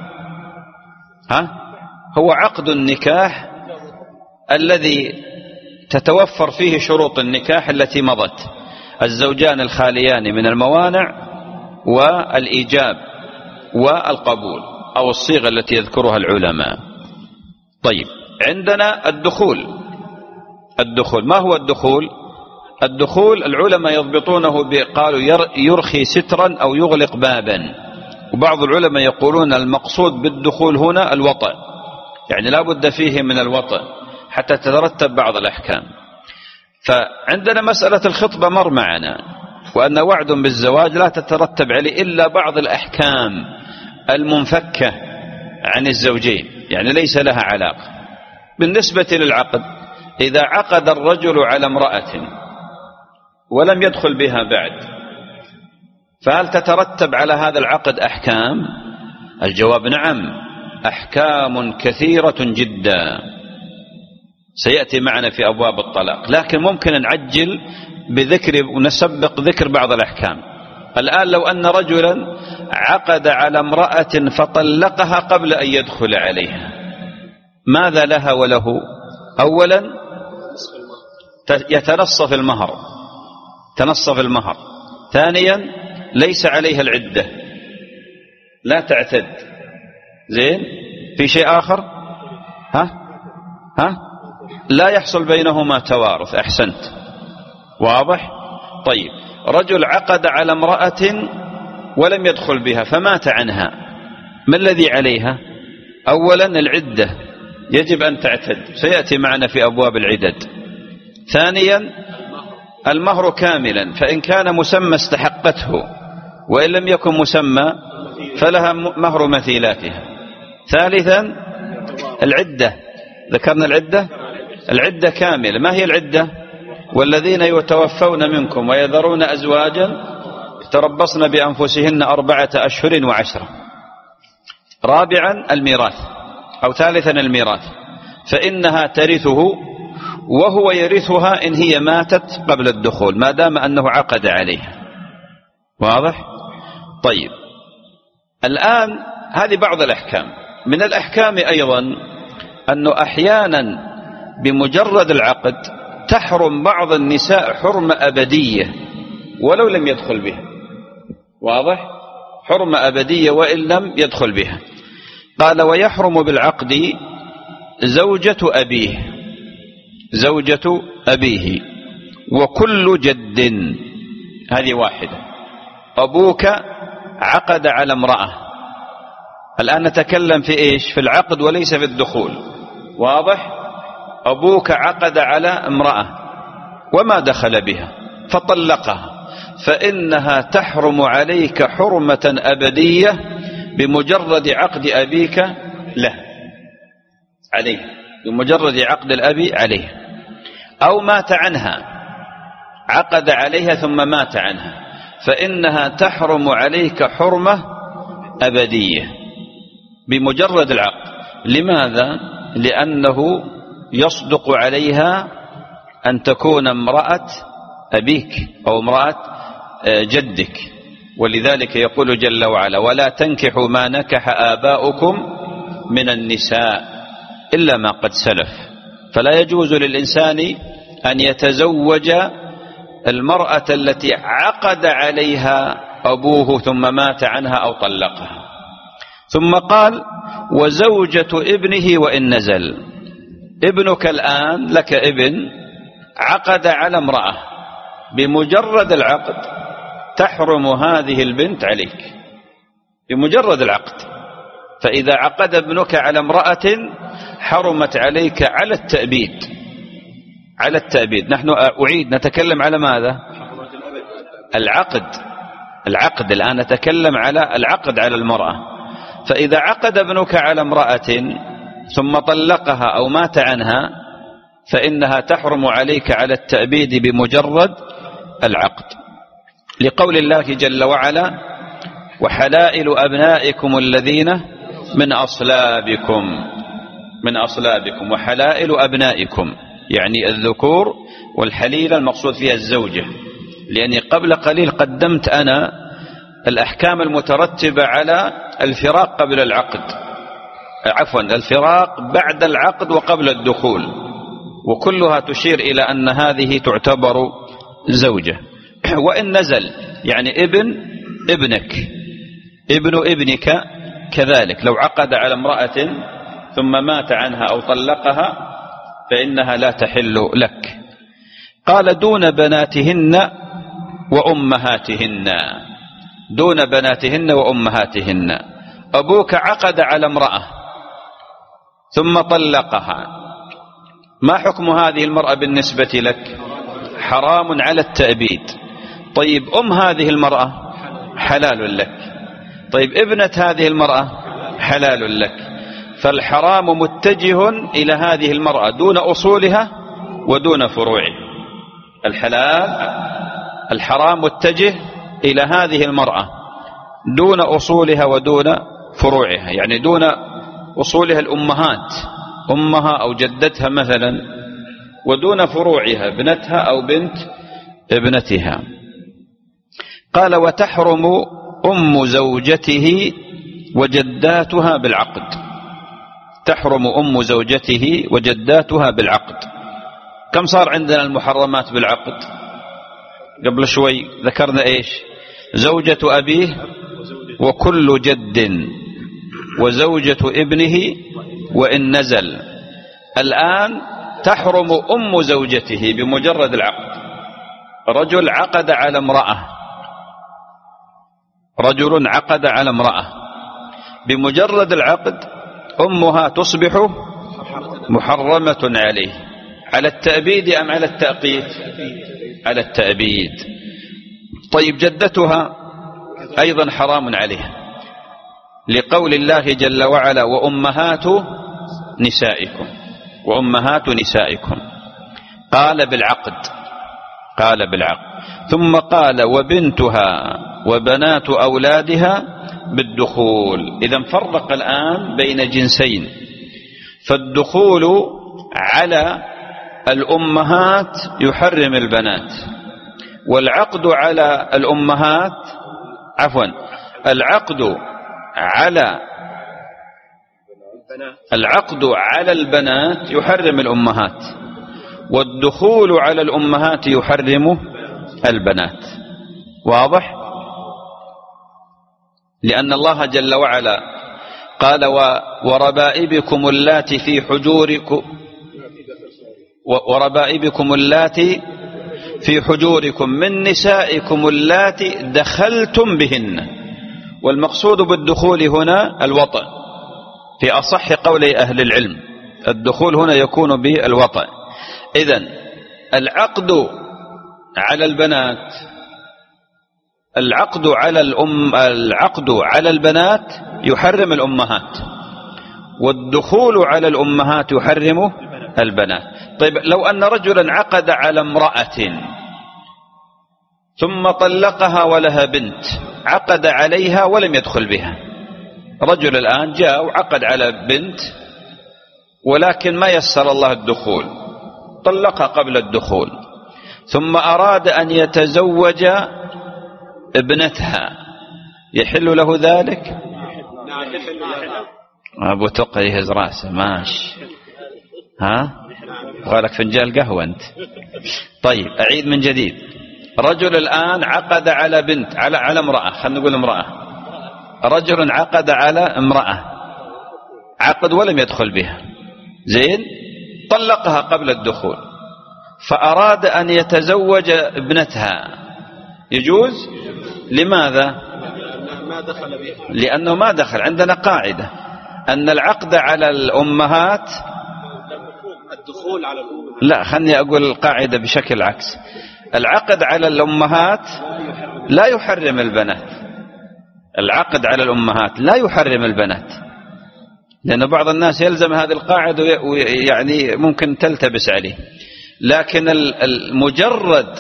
هو عقد النكاح الذي تتوفر فيه شروط النكاح التي مضت: الزوجان الخاليان من الموانع والإيجاب والقبول أو الصيغة التي يذكرها العلماء. طيب، عندنا الدخول. الدخول ما هو الدخول؟ الدخول العلماء يضبطونه قالوا يرخي سترا أو يغلق بابا، وبعض العلماء يقولون المقصود بالدخول هنا الوطء، يعني لا بد فيه من الوطء حتى تترتب بعض الأحكام. فعندنا مسألة الخطبة مر معنا، وأن وعد بالزواج لا تترتب عليه إلا بعض الأحكام المنفكة عن الزوجين، يعني ليس لها علاقة. بالنسبة للعقد، إذا عقد الرجل على امرأة ولم يدخل بها بعد، فهل تترتب على هذا العقد أحكام؟ الجواب نعم، أحكام كثيرة جدا سيأتي معنا في أبواب الطلاق، لكن ممكن نعجل بذكر ونسبق ذكر بعض الأحكام. الآن لو أن رجلا عقد على امرأة فطلقها قبل أن يدخل عليها، ماذا لها وله؟ أولا يتنصف المهر، تنصف المهر. ثانيا ليس عليها العدة، لا تعتد. زين، في شيء آخر؟ لا يحصل بينهما توارث. أحسنت، واضح. طيب، رجل عقد على امرأة ولم يدخل بها فمات عنها، ما الذي عليها؟ أولا العدة، يجب أن تعتد، سيأتي معنا في أبواب العدد. ثانيا المهر كاملا، فإن كان مسمى استحقته، وإن لم يكن مسمى فلها مهر مثيلاتها. ثالثا العدة، ذكرنا العدة، العدة كاملة. ما هي العدة؟ والذين يتوفون منكم ويذرون أزواجا يتربصن بأنفسهن 4 أشهر و10. رابعا الميراث، أو ثالثا الميراث، فإنها ترثه وهو يرثها إن هي ماتت قبل الدخول، ما دام أنه عقد عليها. واضح؟ طيب، الآن هذه بعض الأحكام. من الأحكام أيضا أنه أحيانا بمجرد العقد تحرم بعض النساء حرمة أبدية ولو لم يدخل بها. واضح؟ حرمة أبدية وإن لم يدخل بها. قال: ويحرم بالعقد زوجة أبيه، زوجة أبيه وكل جد. هذه واحدة. أبوك عقد على امرأة، الآن نتكلم في إيش؟ في العقد وليس في الدخول. واضح؟ أبوك عقد على امرأة وما دخل بها فطلقها، فإنها تحرم عليك حرمة أبدية بمجرد عقد أبيك له عليه، بمجرد عقد الأب عليه. أو مات عنها، عقد عليها ثم مات عنها، فإنها تحرم عليك حرمة أبدية بمجرد العقد. لماذا؟ لأنه يصدق عليها أن تكون امرأة أبيك أو امرأة جدك، ولذلك يقول جل وعلا: ولا تنكحوا ما نكح آباؤكم من النساء إلا ما قد سلف. فلا يجوز للإنسان أن يتزوج المرأة التي عقد عليها أبوه ثم مات عنها أو طلقها. ثم قال: وزوجة ابنه وإن نزل. ابنك الآن لك ابن عقد على امرأة، بمجرد العقد تحرم هذه البنت عليك بمجرد العقد. فإذا عقد ابنك على امرأة حرمت عليك على التأبيد. على التأبيد. نحن أعيد نتكلم على ماذا؟ العقد الآن نتكلم على العقد على المرأة. فإذا عقد ابنك على امرأة ثم طلقها أو مات عنها فإنها تحرم عليك على التأبيد بمجرد العقد، لقول الله جل وعلا: وحلائل أبنائكم الذين من أصلابكم وحلائل أبنائكم، يعني الذكور، والحليلة المقصود فيها الزوجة. لأني قبل قليل قدمت أنا الأحكام المترتبة على الفراق قبل العقد، الفراق بعد العقد وقبل الدخول، وكلها تشير إلى أن هذه تعتبر زوجة. وإن نزل يعني ابنك، ابن ابنك كذلك لو عقد على امرأة ثم مات عنها أو طلقها فإنها لا تحل لك. قال: دون بناتهن وأمهاتهن. دون بناتهن وأمهاتهن. أبوك عقد على امرأة ثم طلقها، ما حكم هذه المرأة بالنسبة لك؟ حرام على التأبيد. طيب هذه المرأة حلال لك. طيب ابنة هذه المرأة حلال لك. فالحرام متجه إلى هذه المرأة دون أصولها ودون فروعها. الحرام متجه إلى هذه المرأة دون أصولها ودون فروعها، يعني دون أصولها الأمهات، أمها أو جدتها مثلا، ودون فروعها ابنتها أو بنت ابنتها. قال: وتحرم أم زوجته وجداتها بالعقد. تحرم أم زوجته وجداتها بالعقد. كم صار عندنا المحرمات بالعقد؟ قبل شوي ذكرنا إيش؟ زوجة أبيه وكل جد وزوجة ابنه وإن نزل. الآن تحرم أم زوجته بمجرد العقد. رجل عقد على امرأة، بمجرد العقد أمها تصبح محرمة عليه، على التأبيد أم على التأقيد؟ على التأبيد. طيب جدتها أيضا حرام عليها، لقول الله جل وعلا: وأمهات نسائكم. قال بالعقد. ثم قال: وبنتها وبنات أولادها بالدخول. إذن فرق الآن بين جنسين، فالدخول على الأمهات يحرم البنات، والعقد على الأمهات العقد على البنات يحرم الأمهات، والدخول على الأمهات يحرم البنات. واضح؟ لأن الله جل وعلا قال: وربائبكم اللاتي في حجوركم من نسائكم اللاتي دخلتم بهن. والمقصود بالدخول هنا الوطأ في أصح قولي أهل العلم. الدخول هنا يكون بالوطأ. إذن العقد على البنات، العقد على البنات يحرم الأمهات، والدخول على الأمهات يحرم البنات. طيب لو أن رجلا عقد على امرأة ثم طلقها ولها بنت، عقد عليها ولم يدخل بها. رجل الآن جاء وعقد على بنت ولكن ما يسر الله الدخول، طلقها قبل الدخول، ثم أراد أن يتزوج ابنتها، يحل له ذلك؟ أبو تقى يهز راسه ماشي. قالك فنجان قهوة أنت. طيب أعيد من جديد. رجل الآن عقد على بنت، على امرأة، خلينا نقول امرأة. رجل عقد على امرأة، عقد ولم يدخل بها، زين، طلقها قبل الدخول، فأراد أن يتزوج ابنتها، يجوز؟ لماذا؟ لأنه ما دخل. عندنا قاعدة أن العقد على الأمهات، الدخول على الأمهات، لا خلني أقول القاعدة بشكل عكس. العقد على الأمهات لا يحرم البنات، العقد على الأمهات لا يحرم البنات، لأن بعض الناس يلزم هذه القاعدة ويعني ممكن تلتبس عليه. لكن المجرد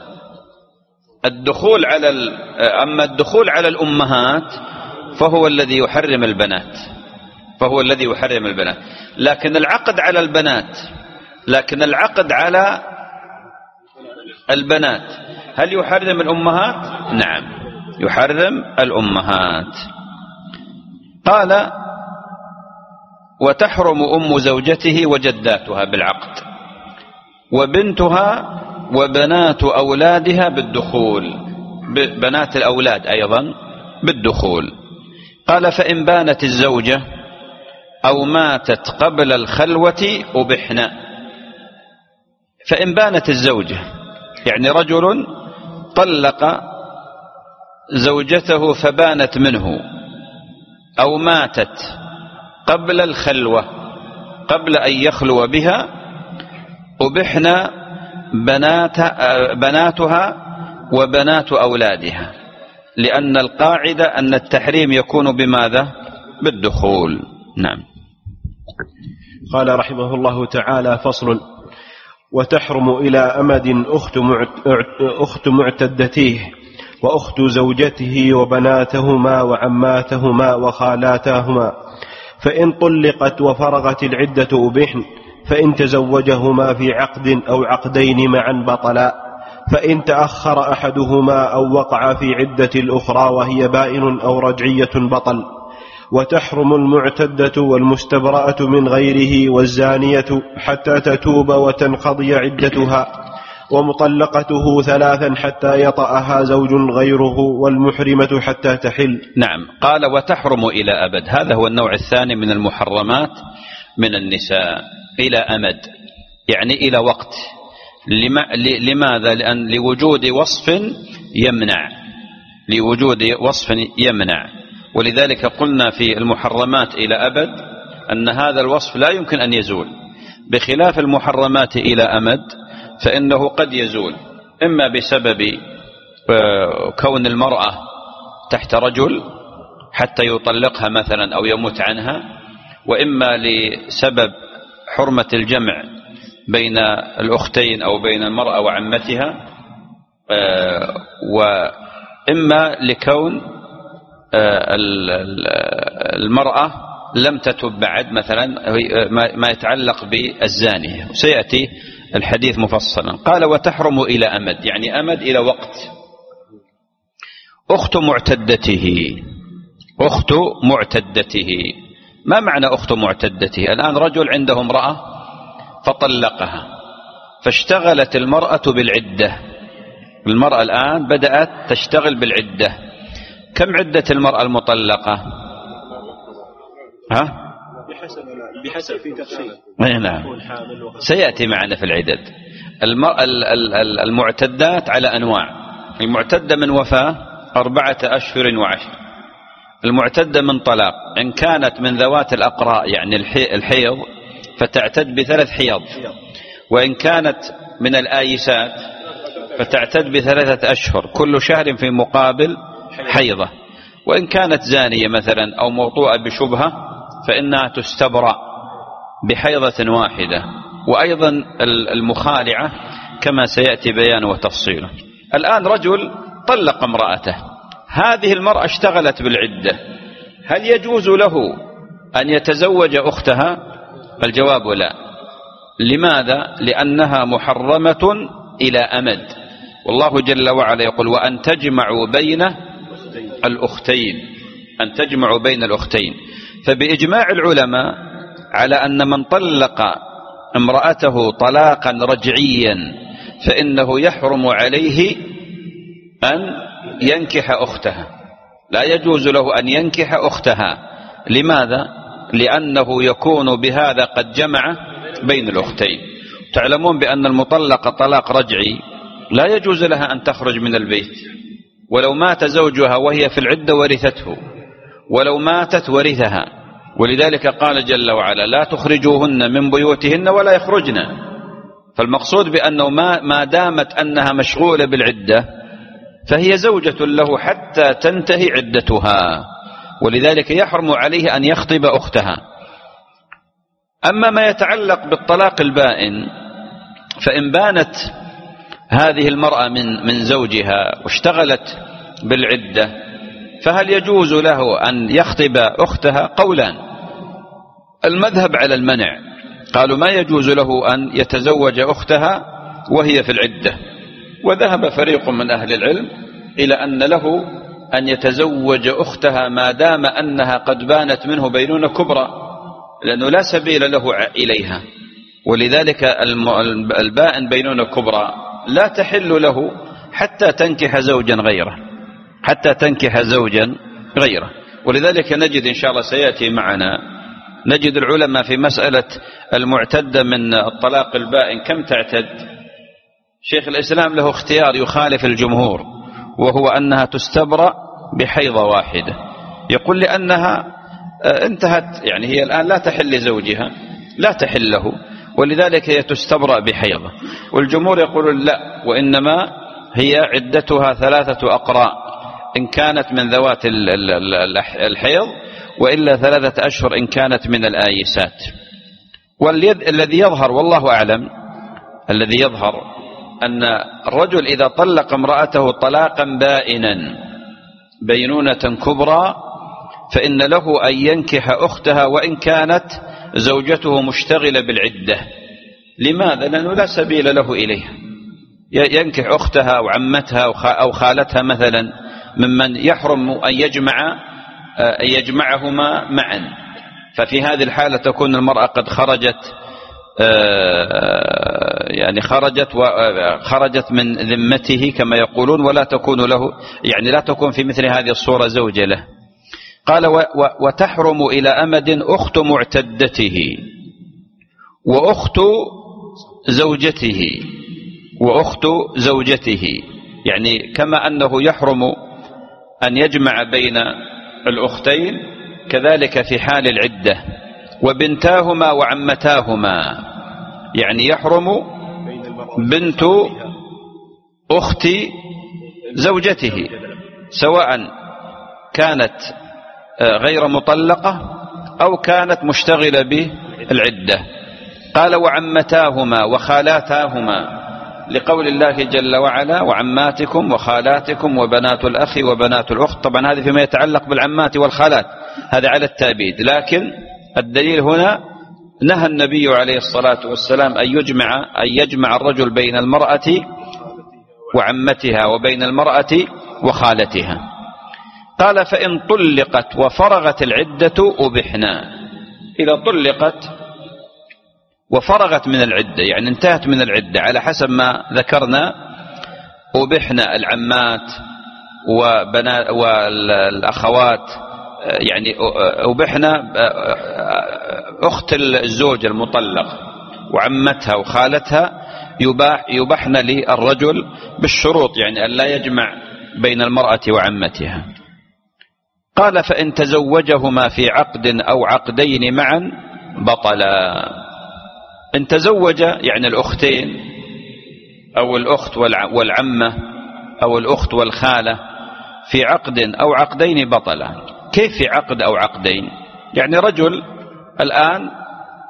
الدخول على أما الدخول على الأمهات فهو الذي يحرم البنات، فهو الذي يحرم البنات. لكن العقد على البنات، لكن العقد على البنات هل يحرم الأمهات؟ نعم يحرم الأمهات. قال وتحرم أم زوجته وجداتها بالعقد، وبنتها وبنات أولادها بالدخول، بنات الأولاد أيضا بالدخول. قال فإن بانت الزوجة أو ماتت قبل الخلوة أبحنا. فإن بانت الزوجة يعني رجل طلق زوجته فبانت منه، أو ماتت قبل الخلوة، قبل أن يخلو بها، أبحنا بناتها وبنات أولادها، لأن القاعدة أن التحريم يكون بماذا؟ بالدخول. نعم. قال رحمه الله تعالى: فصل: وتحرم إلى أمد أخت معتدته وأخت زوجته وبناتهما وعماتهما وخالاتهما، فإن طلقت وفرغت العدة أبحن، فإن تزوجهما في عقد أو عقدين معا بطلا، فإن تأخر أحدهما أو وقع في عدة الأخرى وهي بائن أو رجعية بطل. وتحرم المعتدة والمستبرأة من غيره والزانية حتى تتوب وتنقضي عدتها، ومطلقته 3 حتى يطأها زوج غيره، والمحرمة حتى تحل. نعم. قال وتحرم إلى أبد، هذا هو النوع الثاني من المحرمات من النساء، إلى أمد يعني إلى وقت. لماذا؟ لأن لوجود وصف يمنع، لوجود وصف يمنع. ولذلك قلنا في المحرمات إلى أبد أن هذا الوصف لا يمكن أن يزول، بخلاف المحرمات إلى أمد فإنه قد يزول، إما بسبب كون المرأة تحت رجل حتى يطلقها مثلا أو يموت عنها، وإما لسبب حرمة الجمع بين الأختين أو بين المرأة وعمتها، وإما لكون المرأة لم تتب بعد، مثلا ما يتعلق بالزانية، وسيأتي الحديث مفصلا. قال وتحرم إلى أمد يعني أمد إلى وقت. أخت معتدته، أخت معتدته، ما معنى أخت معتدته؟ الآن رجل عنده امرأة فطلقها، فاشتغلت المرأة بالعدة، المرأة الآن بدأت تشتغل بالعدة. كم عدة المرأة المطلقة؟ بحسب في تفصيل. نعم سيأتي معنا في العدد. المعتدات على أنواع: المعتدة من وفاة 4 أشهر و10، المعتدة من طلاق إن كانت من ذوات الأقراء يعني الحيض فتعتد ب3 حيض، وإن كانت من الآيسات فتعتد ب3 أشهر كل شهر في مقابل حيضة، وإن كانت زانية مثلا أو موطوءة بشبهة فإنها تستبرأ بحيضة واحدة. وأيضا المخالعة كما سيأتي بيان وتفصيله. الآن رجل طلق امرأته، هذه المرأة اشتغلت بالعدة، هل يجوز له أن يتزوج أختها؟ الجواب لا. لماذا؟ لأنها محرمة إلى أمد، والله جل وعلا يقول وأن تجمعوا بين الأختين، أن تجمعوا بين الأختين. فبإجماع العلماء على أن من طلق امرأته طلاقا رجعيا فإنه يحرم عليه أن ينكح أختها، لا يجوز له أن ينكح أختها. لماذا؟ لأنه يكون بهذا قد جمع بين الأختين. تعلمون بأن المطلقة طلاق رجعي لا يجوز لها أن تخرج من البيت، ولو مات زوجها وهي في العدة ورثته، ولو ماتت ورثها. ولذلك قال جل وعلا لا تخرجوهن من بيوتهن ولا يخرجن. فالمقصود بأنه ما دامت أنها مشغولة بالعدة فهي زوجة له حتى تنتهي عدتها، ولذلك يحرم عليه أن يخطب أختها. أما ما يتعلق بالطلاق البائن، فإن بانت هذه المرأة من زوجها واشتغلت بالعدة فهل يجوز له أن يخطب أختها؟ قولان. المذهب على المنع، قالوا ما يجوز له أن يتزوج أختها وهي في العدة، وذهب فريق من أهل العلم إلى أن له أن يتزوج أختها ما دام أنها قد بانت منه بينونة كبرى، لأنه لا سبيل له إليها. ولذلك البائن بينونة كبرى لا تحل له حتى تنكح زوجا غيره، حتى تنكح زوجا غيره. ولذلك نجد إن شاء الله سيأتي معنا، نجد العلماء في مسألة المعتدة من الطلاق البائن كم تعتد. شيخ الإسلام له اختيار يخالف الجمهور، وهو أنها تستبرأ بحيضة واحدة. يقول لأنها انتهت، يعني هي الآن لا تحل لزوجها، لا تحل له، ولذلك هي تستبرأ بحيضة. والجمهور يقول لا، وإنما هي عدتها 3 أقراء إن كانت من ذوات الحيض، وإلا 3 أشهر إن كانت من الآيسات. والذي يظهر والله أعلم، الذي يظهر أن الرجل إذا طلق امرأته طلاقا بائنا بينونة كبرى فإن له أن ينكح أختها وإن كانت زوجته مشتغلة بالعدة. لماذا؟ لأنه لا سبيل له إليها، ينكح أختها أو عمتها أو خالتها مثلا ممن يحرم أن يجمعهما معا. ففي هذه الحالة تكون المرأة قد خرجت، يعني خرجت من ذمته كما يقولون، ولا تكون له، يعني لا تكون في مثل هذه الصورة زوجة له. قال وتحرم إلى أمد أخت معتدته وأخت زوجته، يعني كما أنه يحرم أن يجمع بين الأختين كذلك في حال العدة، وبنتاهما وعمتاهما، يعني يحرم بنت أخت زوجته سواء كانت غير مطلقة أو كانت مشتغلة بالعدة. قال وعمتاهما وخالاتاهما، لقول الله جل وعلا وعماتكم وخالاتكم وبنات الأخ وبنات الأخت. طبعا هذه فيما يتعلق بالعمات والخالات، هذا على التأبيد، لكن الدليل هنا نهى النبي عليه الصلاة والسلام أن يجمع الرجل بين المرأة وعمتها وبين المرأة وخالتها. قال فإن طلقت وفرغت العدة أبحنا، إذا طلقت وفرغت من العدة يعني انتهت من العدة على حسب ما ذكرنا، أبحنا العمات والأخوات، يعني أبحنا أخت الزوج المطلق وعمتها وخالتها يبحن للرجل بالشروط، يعني أن لا يجمع بين المرأة وعمتها. قال فإن تزوجهما في عقد أو عقدين معا بطلا. إن تزوج يعني الأختين أو الأخت والعمة أو الأخت والخالة في عقد أو عقدين بطلا. كيف في عقد أو عقدين؟ يعني رجل الآن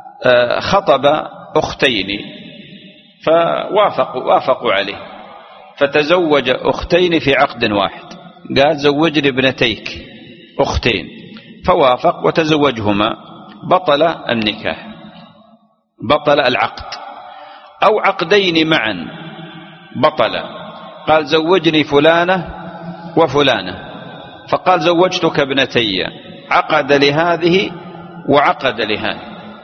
خطب أختين فوافقوا عليه، فتزوج أختين في عقد واحد، قال زوجني ابنتيك أختين، فوافق وتزوجهما، بطل النكاح، بطل العقد. أو عقدين معا بطل، قال زوجني فلانة وفلانة، فقال زوجتك ابنتي، عقد لهذه وعقد لهذه.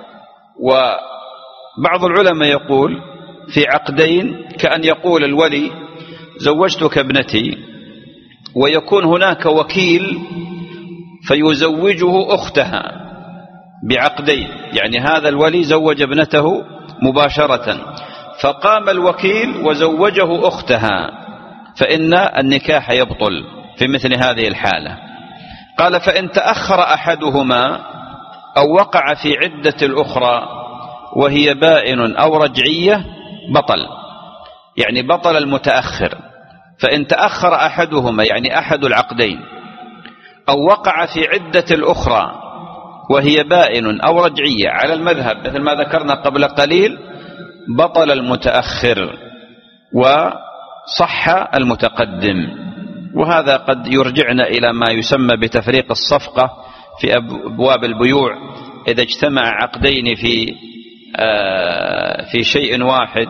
وبعض العلماء يقول في عقدين كأن يقول الولي زوجتك ابنتي، ويكون هناك وكيل فيزوجه أختها بعقدين، يعني هذا الولي زوج ابنته مباشرة، فقام الوكيل وزوجه أختها، فإن النكاح يبطل في مثل هذه الحالة. قال فإن تأخر أحدهما أو وقع في عدة الأخرى وهي بائن أو رجعية بطل، يعني بطل المتأخر. فإن تأخر أحدهما يعني أحد العقدين أو وقع في عدة الأخرى وهي بائن أو رجعية على المذهب مثل ما ذكرنا قبل قليل بطل المتأخر وصح المتقدم. وهذا قد يرجعنا إلى ما يسمى بتفريق الصفقة في أبواب البيوع، إذا اجتمع عقدين في شيء واحد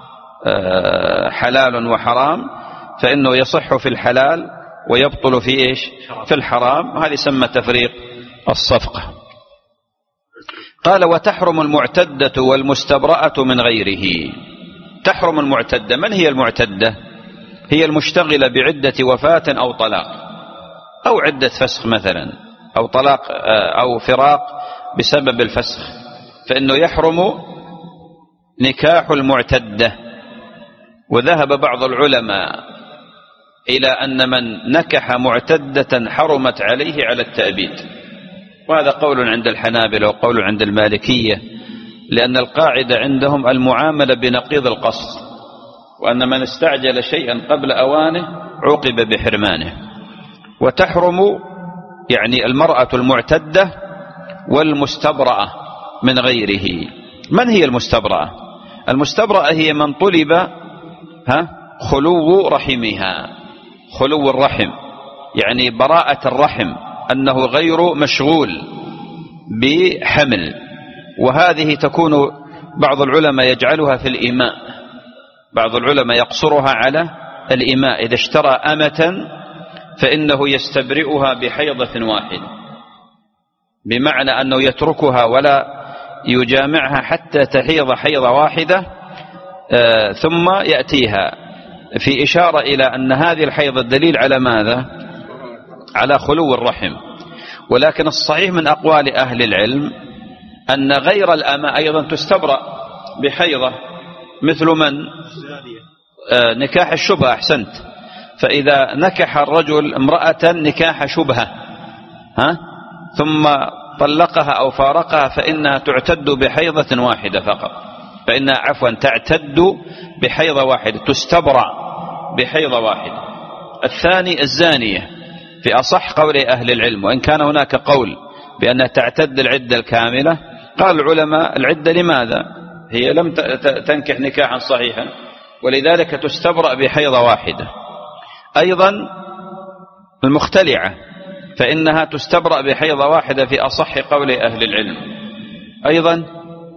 حلال وحرام فإنه يصح في الحلال ويبطل في إيش؟ في الحرام. هذا يسمى تفريق الصفقة. قال وتحرم المعتدة والمستبرأة من غيره. تحرم المعتدة، من هي المعتدة؟ هي المشتغلة بعدة وفاة أو طلاق أو عدة فسخ مثلا، أو طلاق أو فراق بسبب الفسخ، فإنه يحرم نكاح المعتدة. وذهب بعض العلماء إلى أن من نكح معتدة حرمت عليه على التأبيد، وهذا قول عند الحنابلة وقول عند المالكية، لأن القاعدة عندهم المعاملة بنقيض القصد، وأن من استعجل شيئا قبل أوانه عوقب بحرمانه. وتحرم يعني المرأة المعتدة والمستبرأة من غيره. من هي المستبرأة؟ المستبرأة هي من طلب خلو رحمها، خلو الرحم يعني براءة الرحم، أنه غير مشغول بحمل. وهذه تكون بعض العلماء يجعلها في الإماء، بعض العلماء يقصرها على الإماء، إذا اشترى أمة فإنه يستبرئها بحيضة واحدة، بمعنى أنه يتركها ولا يجامعها حتى تحيض حيضة واحدة ثم يأتيها، في إشارة إلى أن هذه الحيضة دليل على ماذا؟ على خلو الرحم. ولكن الصحيح من أقوال أهل العلم أن غير الأمة أيضا تستبرأ بحيضة، مثل من؟ نكاح الشبهة. أحسنت. فإذا نكح الرجل امرأة نكاح شبهة ثم طلقها أو فارقها فإنها تعتد بحيضة واحدة فقط، فإنها تعتد بحيضة واحدة، تستبرأ بحيضة واحدة. الثاني الزانية في أصح قول أهل العلم، وإن كان هناك قول بأنها تعتد العدة الكاملة. قال العلماء العدة لماذا؟ هي لم تنكح نكاحا صحيحا، ولذلك تستبرأ بحيضة واحدة. أيضا المختلعة فإنها تستبرأ بحيضة واحدة في أصح قول أهل العلم. أيضا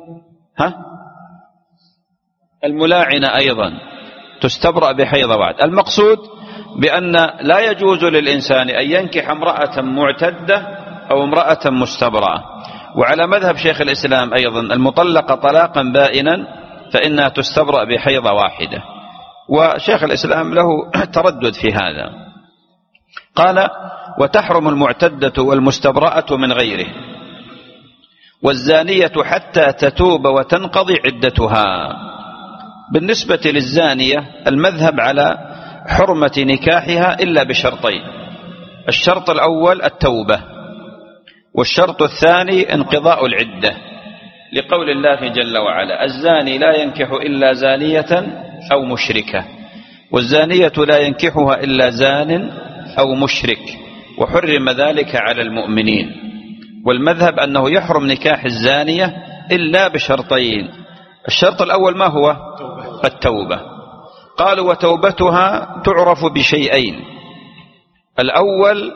الملاعنة أيضا تستبرأ بحيضة واحدة. المقصود بأن لا يجوز للإنسان أن ينكح امرأة معتدة أو امرأة مستبرأة. وعلى مذهب شيخ الإسلام أيضا المطلقة طلاقا بائنا فإنها تستبرأ بحيضة واحدة، وشيخ الإسلام له تردد في هذا. قال وتحرم المعتدة والمستبرأة من غيره، والزانية حتى تتوب وتنقضي عدتها. بالنسبة للزانية المذهب على حرمة نكاحها إلا بشرطين: الشرط الأول التوبة، والشرط الثاني انقضاء العدة، لقول الله جل وعلا: الزاني لا ينكح إلا زانية أو مشركة، والزانية لا ينكحها إلا زان أو مشرك، وحرم ذلك على المؤمنين. والمذهب أنه يحرم نكاح الزانية إلا بشرطين: الشرط الأول ما هو؟ التوبة. قالوا وتوبتها تعرف بشيئين: الأول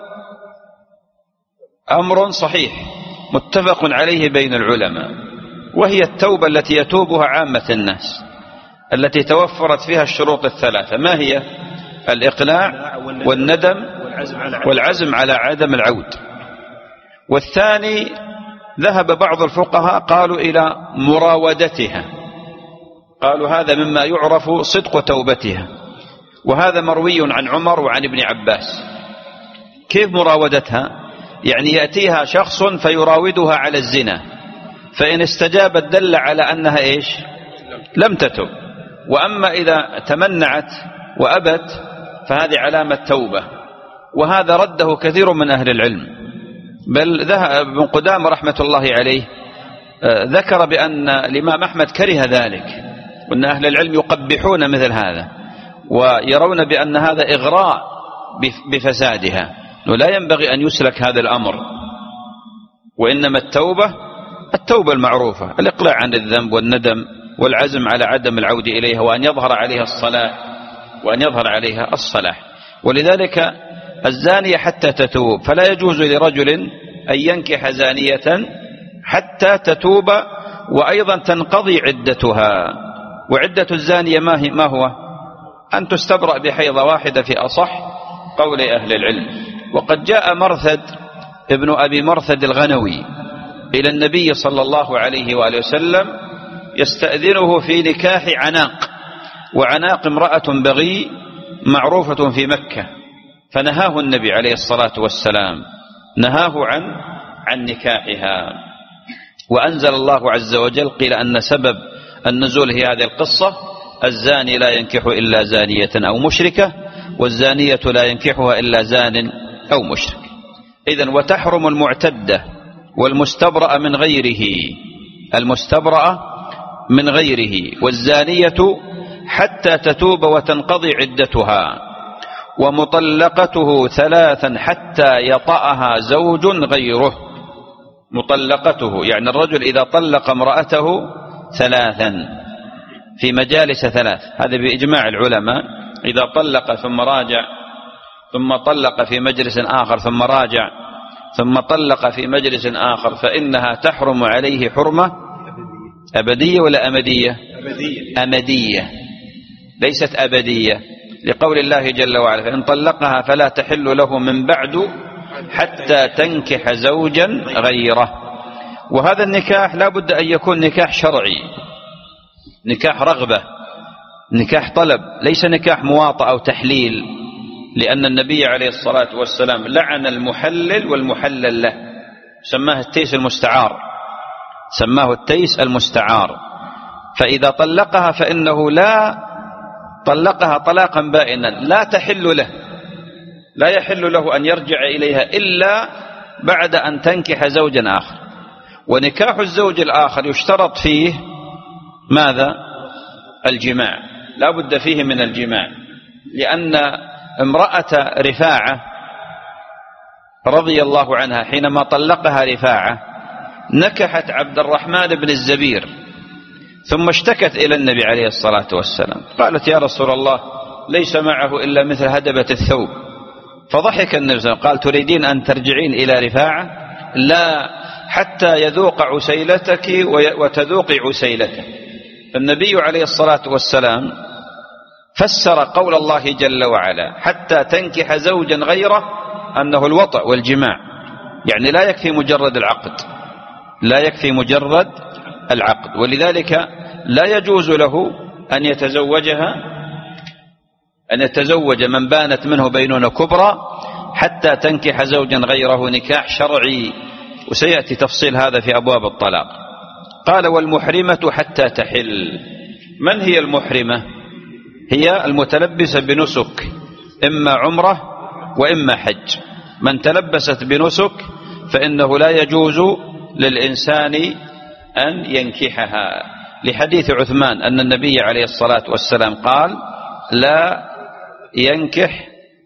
أمر صحيح متفق عليه بين العلماء، وهي التوبة التي يتوبها عامة الناس، التي توفرت فيها الشروط الثلاثة. ما هي؟ الإقلاع والندم والعزم على عدم العود. والثاني ذهب بعض الفقهاء قالوا إلى مراودتها، قالوا هذا مما يعرف صدق توبتها، وهذا مروي عن عمر وعن ابن عباس. كيف مراودتها؟ يعني يأتيها شخص فيراودها على الزنا، فإن استجابت دل على أنها إيش؟ لم تتب. وأما إذا تمنعت وأبت فهذه علامة توبة، وهذا رده كثير من أهل العلم، بل ذهب ابن قدامة رحمة الله عليه ذكر بأن الإمام أحمد كره ذلك، وأن أهل العلم يقبحون مثل هذا ويرون بأن هذا إغراء بفسادها، ولا ينبغي أن يسلك هذا الأمر. وإنما التوبة المعروفة: الإقلاع عن الذنب والندم والعزم على عدم العود إليها، وأن يظهر عليها الصلاح. ولذلك الزانية حتى تتوب، فلا يجوز لرجل أن ينكح زانية حتى تتوب، وأيضا تنقضي عدتها. وعدة الزانية ما هو؟ أن تستبرأ بحيضة واحدة في أصح قول أهل العلم. وقد جاء مرثد ابن أبي مرثد الغنوي إلى النبي صلى الله عليه وآله وسلم يستأذنه في نكاح عناق، وعناق امرأة بغي معروفة في مكة، فنهاه النبي عليه الصلاة والسلام، نهاه عن نكاحها. وأنزل الله عز وجل: قيل أن سبب النزول هي هذه القصة: الزاني لا ينكح إلا زانية أو مشركة، والزانية لا ينكحها إلا زان أو مشرك. إذن وتحرم المعتدة والمستبرأ من غيره والزانية حتى تتوب وتنقضي عدتها، ومطلقته 3 حتى يطأها زوج غيره. مطلقته يعني الرجل إذا طلق امرأته 3 في مجالس 3، هذا بإجماع العلماء. إذا طلق ثم راجع، ثم طلق في مجلس آخر ثم راجع، ثم طلق في مجلس آخر، فإنها تحرم عليه حرمة أبدية ولا أمدية؟ أمدية، ليست أبدية، لقول الله جل وعلا: فإن طلقها فلا تحل له من بعد حتى تنكح زوجا غيره. وهذا النكاح لا بد أن يكون نكاح شرعي، نكاح رغبة، نكاح طلب، ليس نكاح مواطأة أو تحليل، لأن النبي عليه الصلاة والسلام لعن المحلل والمحلل له، سماه التيس المستعار. فإذا طلقها فإنه لا طلقها طلاقا بائنا، لا تحل له، لا يحل له أن يرجع إليها إلا بعد أن تنكح زوجا آخر. ونكاح الزوج الآخر يشترط فيه ماذا؟ الجماع، لا بد فيه من الجماع، لأن امرأة رفاعة رضي الله عنها حينما طلقها رفاعة نكحت عبد الرحمن بن الزبير، ثم اشتكت إلى النبي عليه الصلاة والسلام، قالت: يا رسول الله، ليس معه إلا مثل هدبة الثوب. فضحك النبي صلى الله عليه وسلم قال: تريدين أن ترجعين إلى رفاعة؟ لا، حتى يذوق عسيلتك وتذوقي عسيلته. فالنبي عليه الصلاة والسلام فسر قول الله جل وعلا: حتى تنكح زوجا غيره، أنه الوطأ والجماع، يعني لا يكفي مجرد العقد، ولذلك لا يجوز له أن يتزوج من بانت منه بينونة كبرى حتى تنكح زوجا غيره، نكاح شرعي، وسيأتي تفصيل هذا في أبواب الطلاق. قال: والمحرمة حتى تحل. من هي المحرمة؟ هي المتلبسة بنسك، إما عمرة وإما حج. من تلبست بنسك فإنه لا يجوز للإنسان أن ينكحها، لحديث عثمان أن النبي عليه الصلاة والسلام قال: لا ينكح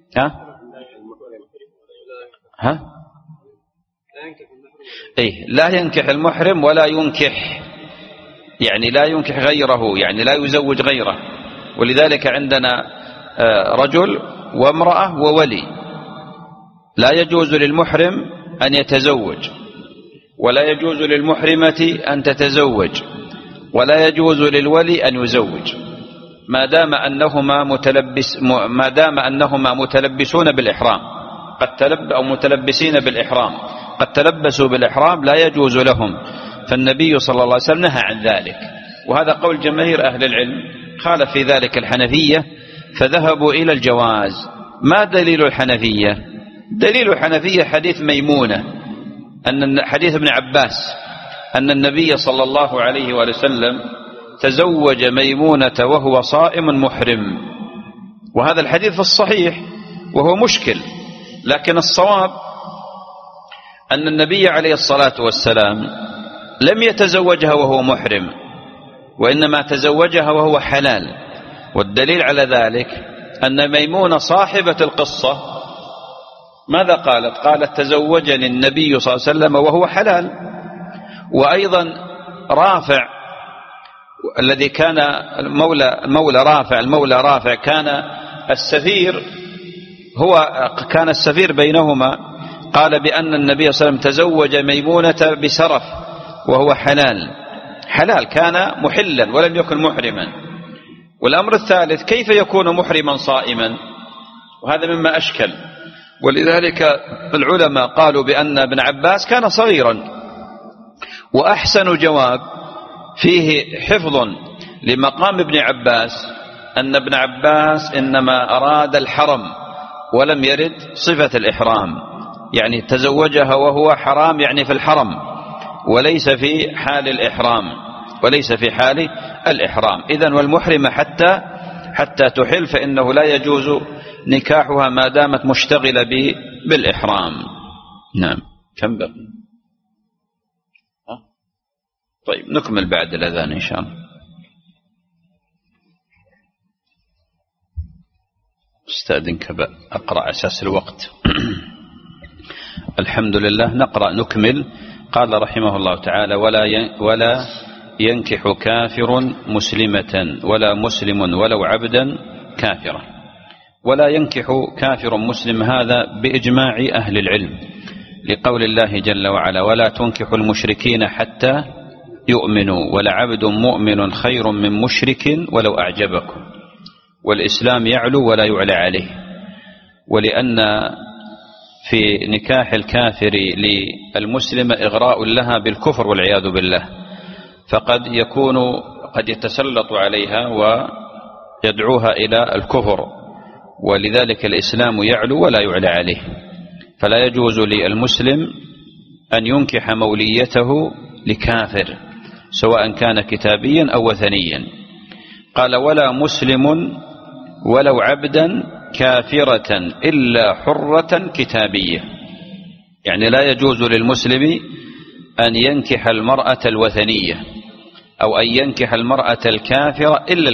لا ينكح المحرم ولا ينكح، يعني لا ينكح غيره، يعني لا يزوج غيره، ولذلك عندنا رجل وامرأة وولي. لا يجوز للمحرم أن يتزوج، ولا يجوز للمحرمة أن تتزوج، ولا يجوز للولي أن يزوج ما دام أنهما متلبسون بالإحرام، أو متلبسين بالإحرام، قد تلبسوا بالإحرام لا يجوز لهم. فالنبي صلى الله عليه وسلم نهى عن ذلك، وهذا قول جماهير أهل العلم. خالف في ذلك الحنفية فذهبوا إلى الجواز. ما دليل الحنفية؟ دليل الحنفية حديث ميمونة، حديث ابن عباس أن النبي صلى الله عليه وسلم تزوج ميمونة وهو صائم محرم، وهذا الحديث في الصحيح وهو مشكل. لكن الصواب أن النبي عليه الصلاة والسلام لم يتزوجها وهو محرم، وإنما تزوجها وهو حلال. والدليل على ذلك أن ميمونة صاحبة القصة ماذا قالت؟ قالت تزوجني النبي صلى الله عليه وسلم وهو حلال. وأيضا رافع الذي كان المولى رافع كان السفير بينهما، قال بأن النبي صلى الله عليه وسلم تزوج ميمونة بسرف وهو حلال، كان محلا ولم يكن محرما. والأمر الثالث كيف يكون محرما صائما؟ وهذا مما أشكل. ولذلك العلماء قالوا بأن ابن عباس كان صغيرا. وأحسن جواب فيه حفظ لمقام ابن عباس أن ابن عباس إنما أراد الحرم ولم يرد صفة الإحرام، يعني تزوجها وهو حرام، يعني في الحرم، وليس في حال الإحرام. إذن والمحرمة حتى تحل فإنه لا يجوز نكاحها ما دامت مشتغلة بالإحرام. نعم. كم بقي؟ طيب نكمل بعد الأذان إن شاء الله. استأذنك أقرأ أساس الوقت. الحمد لله. نكمل. قال رحمه الله تعالى: ولا ينكح كافر مسلمة ولا مسلم ولو عبدا كافرا. ولا ينكح كافر مسلم، هذا بإجماع أهل العلم، لقول الله جل وعلا: ولا تنكحوا المشركين حتى يؤمنوا ولعبد مؤمن خير من مشرك ولو أعجبكم. والإسلام يعلو ولا يعلى عليه. ولأن في نكاح الكافر للمسلم إغراء لها بالكفر والعياذ بالله، فقد قد يتسلط عليها ويدعوها إلى الكفر، ولذلك الإسلام يعلو ولا يعلى عليه. فلا يجوز للمسلم أن ينكح موليته لكافر سواء كان كتابيا أو وثنيا. قال: ولا مسلم ولو عبدا كافرة إلا حرة كتابية، يعني لا يجوز للمسلم أن ينكح المرأة الوثنية أو أن ينكح المرأة الكافرة إلا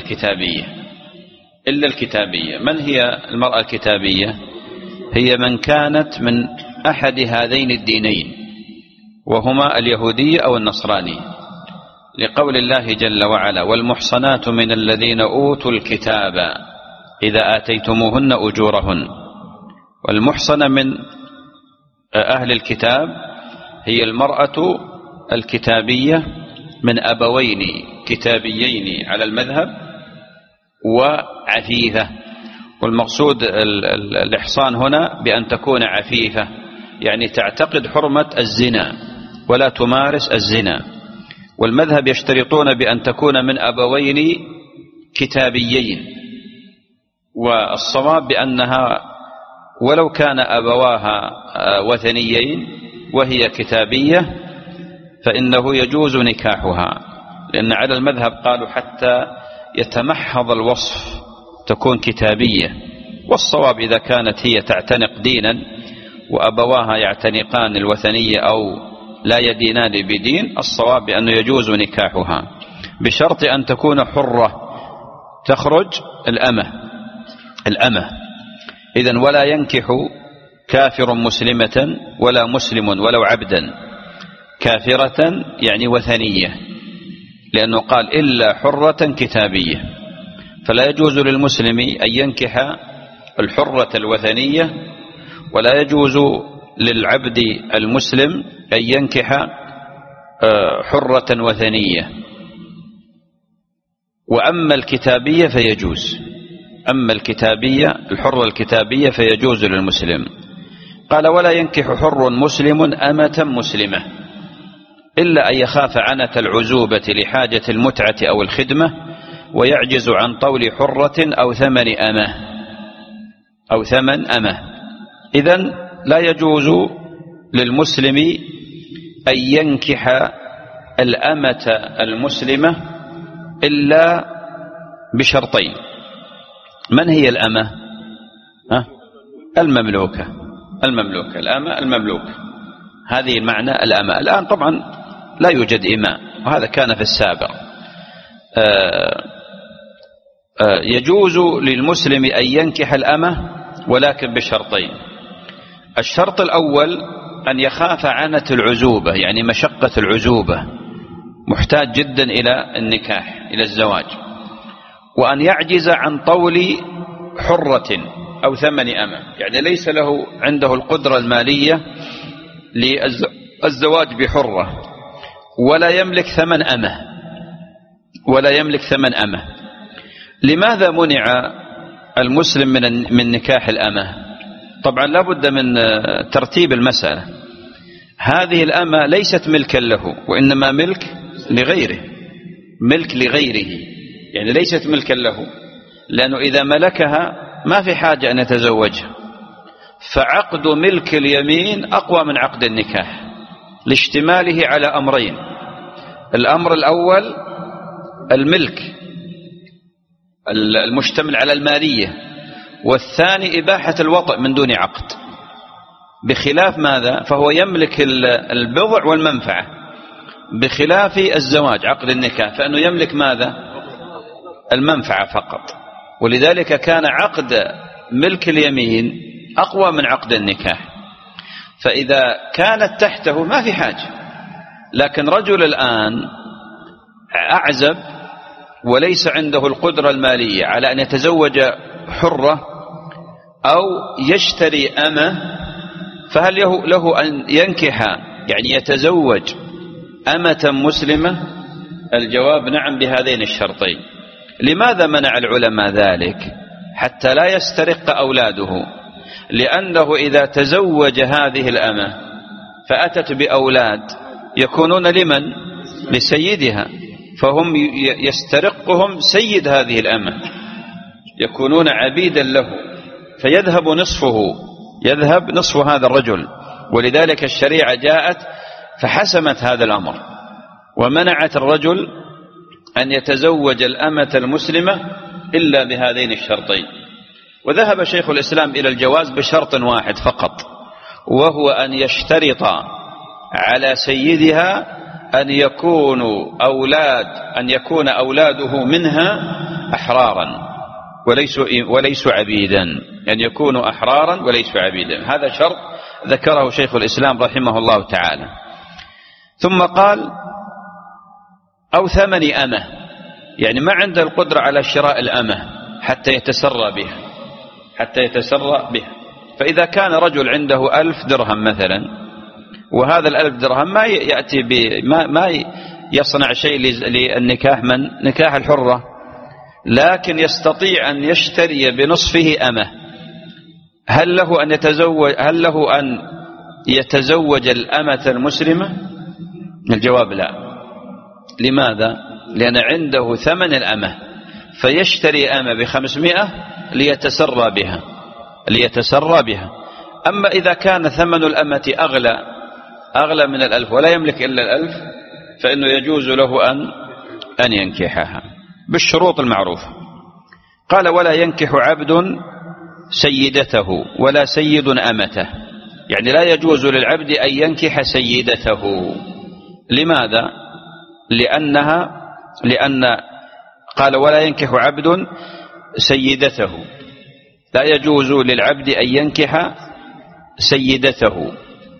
الكتابية. من هي المرأة الكتابية؟ هي من كانت من أحد هذين الدينين، وهما اليهودية أو النصرانية، لقول الله جل وعلا: والمحصنات من الذين أوتوا الكتاب إذا آتيتموهن أجورهن. والمحصنة من أهل الكتاب هي المرأة الكتابية من أبوين كتابيين على المذهب وعفيفة. والمقصود الإحصان هنا بأن تكون عفيفة، يعني تعتقد حرمة الزنا ولا تمارس الزنا. والمذهب يشترطون بأن تكون من أبوين كتابيين، والصواب بأنها ولو كان أبواها وثنيين وهي كتابية فإنه يجوز نكاحها، لأن على المذهب قالوا حتى يتمحض الوصف تكون كتابية. والصواب إذا كانت هي تعتنق دينا وأبواها يعتنقان الوثنية أو لا يدينان بدين، الصواب بأنه يجوز نكاحها بشرط أن تكون حرة تخرج الأمة. إذن ولا ينكح كافر مسلمة ولا مسلم ولو عبدا كافرة، يعني وثنية، لأنه قال إلا حرة كتابية. فلا يجوز للمسلم أن ينكح الحرة الوثنية، ولا يجوز للعبد المسلم أن ينكح حرة وثنية. وأما الكتابية فيجوز، أما الكتابية الحرة الكتابية فيجوز للمسلم. قال ولا ينكح حر مسلم أمة مسلمة إلا أن يخاف عنة العزوبة لحاجة المتعة أو الخدمة، ويعجز عن طول حرة أو ثمن أمة. إذن لا يجوز للمسلم أن ينكح الأمة المسلمة إلا بشرطين. من هي الأمة؟ المملوكة، الأمة المملوكة، هذه المعنى الأمة. الآن طبعا لا يوجد إماء، وهذا كان في السابق. يجوز للمسلم أن ينكح الأمة ولكن بشرطين. الشرط الأول أن يخاف عنة العزوبة، يعني مشقة العزوبة، محتاج جدا إلى النكاح، إلى الزواج، وأن يعجز عن طول حرة أو ثمن أمة، يعني ليس له عنده القدرة المالية للزواج بحرة، ولا يملك ثمن أمة. لماذا منع المسلم من نكاح الأمة؟ طبعا لا بد من ترتيب المسألة. هذه الأمة ليست ملكا له، وإنما ملك لغيره، يعني ليست ملكا له، لأنه إذا ملكها ما في حاجة أن يتزوجها. فعقد ملك اليمين أقوى من عقد النكاح لاشتماله على أمرين: الأمر الأول الملك المشتمل على المالية، والثاني إباحة الوطء من دون عقد. بخلاف ماذا؟ فهو يملك البضع والمنفعة، بخلاف الزواج عقد النكاح فإنه يملك ماذا؟ المنفعة فقط. ولذلك كان عقد ملك اليمين أقوى من عقد النكاح. فإذا كانت تحته ما في حاجة. لكن رجل الآن أعزب وليس عنده القدرة المالية على أن يتزوج حرة أو يشتري أمة، فهل له أن ينكح، يعني يتزوج أمة مسلمة؟ الجواب نعم بهذين الشرطين. لماذا منع العلماء ذلك؟ حتى لا يسترق أولاده، لأنه إذا تزوج هذه الأمة فأتت بأولاد يكونون لمن؟ لسيدها، فهم يسترقهم سيد هذه الأمة، يكونون عبيدا له، فيذهب نصف هذا الرجل. ولذلك الشريعة جاءت فحسمت هذا الأمر، ومنعت الرجل أن يتزوج الأمة المسلمة إلا بهذين الشرطين. وذهب شيخ الإسلام إلى الجواز بشرط واحد فقط، وهو أن يشترط على سيدها أن يكون أولاده منها أحرارا وليسوا عبيدا، أن يكونوا أحرارا وليسوا عبيدا. هذا شرط ذكره شيخ الإسلام رحمه الله تعالى. ثم قال أو ثمن أمة، يعني ما عنده القدرة على شراء الأمة حتى يتسرى بها. فإذا كان رجل عنده 1000 درهم مثلا، وهذا 1000 درهم ما يأتي ما يصنع شيء للنكاح من نكاح الحرة، لكن يستطيع أن يشتري بنصفه أمة. هل له أن يتزوج الأمة المسلمة؟ الجواب لا. لماذا؟ لأن عنده ثمن الأمة، فيشتري أمة ب500 ليتسرى بها. أما إذا كان ثمن الأمة أغلى من 1000 ولا يملك إلا 1000، فإنه يجوز له أن ينكحها بالشروط المعروفة. قال ولا ينكح عبد سيدته ولا سيد أمته، يعني لا يجوز للعبد أن ينكح سيدته. لماذا؟ لأن قال ولا ينكح عبد سيدته، لا يجوز للعبد أن ينكح سيدته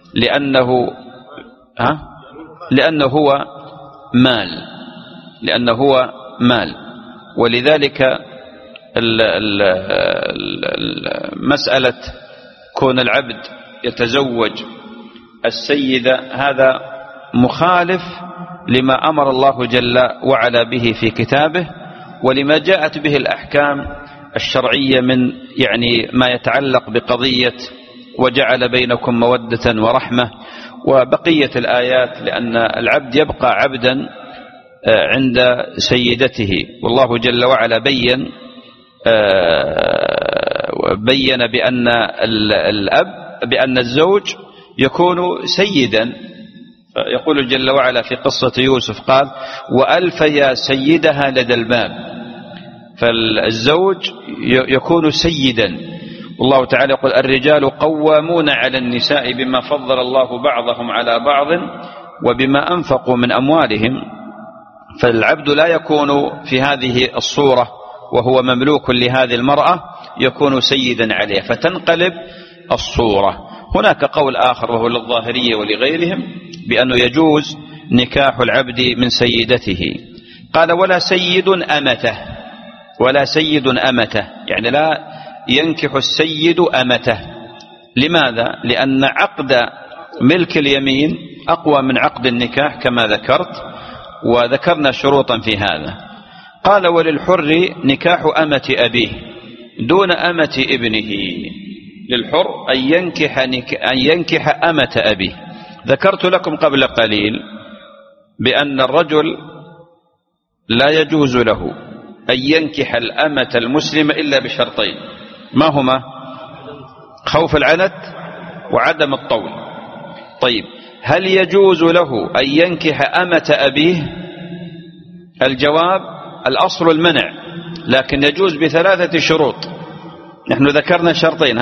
لأنه هو مال، ولذلك مسألة كون العبد يتزوج السيدة هذا مخالف لما أمر الله جل وعلا به في كتابه، ولما جاءت به الأحكام الشرعية من يعني ما يتعلق بقضية وجعل بينكم مودة ورحمة وبقية الآيات، لأن العبد يبقى عبدا عند سيدته. والله جل وعلا بين بأن الزوج يكون سيدا. يقول جل وعلا في قصة يوسف قال وألفيا سيدها لدى الباب، فالزوج يكون سيدا. والله تعالى يقول الرجال قوامون على النساء بما فضل الله بعضهم على بعض وبما أنفقوا من أموالهم. فالعبد لا يكون في هذه الصورة وهو مملوك لهذه المرأة، يكون سيدا عليها فتنقلب الصورة. هناك قول آخر وهو للظاهرية ولغيرهم بأنه يجوز نكاح العبد من سيدته. قال ولا سيد أمته، ولا سيد أمته يعني لا ينكح السيد أمته. لماذا؟ لأن عقد ملك اليمين أقوى من عقد النكاح كما ذكرت، وذكرنا شروطا في هذا. قال وللحر نكاح أمة أبيه دون أمة ابنه. للحر أن ينكح أمة أبيه. ذكرت لكم قبل قليل بأن الرجل لا يجوز له أن ينكح الأمة المسلمة إلا بشرطين، ما هما؟ خوف العنت وعدم الطول. طيب هل يجوز له أن ينكح أمة أبيه؟ الجواب الأصل المنع، لكن يجوز بثلاثة شروط. نحن ذكرنا شرطين.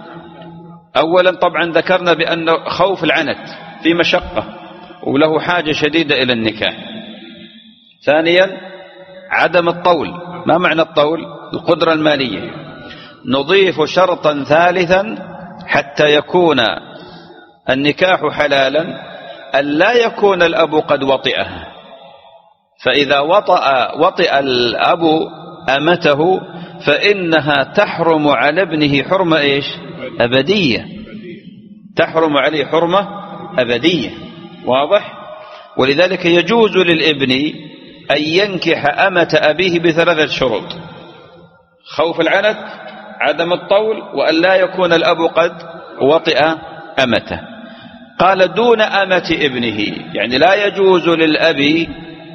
أولا طبعا ذكرنا بأن خوف العنت في مشقة وله حاجة شديدة إلى النكاح. ثانيا عدم الطول. ما معنى الطول؟ القدرة المالية. نضيف شرطا ثالثا حتى يكون النكاح حلالا أن لا يكون الأب قد وطئها، فإذا وطئ الأب أمته فإنها تحرم على ابنه حرمة إيش؟ أبدية. تحرم عليه حرمة أبدية. واضح؟ ولذلك يجوز للابن أن ينكح أمة أبيه بثلاثة شروط: خوف العنت، عدم الطول، وأن لا يكون الأب قد وطئ أمته. قال دون أمة ابنه، يعني لا يجوز للأب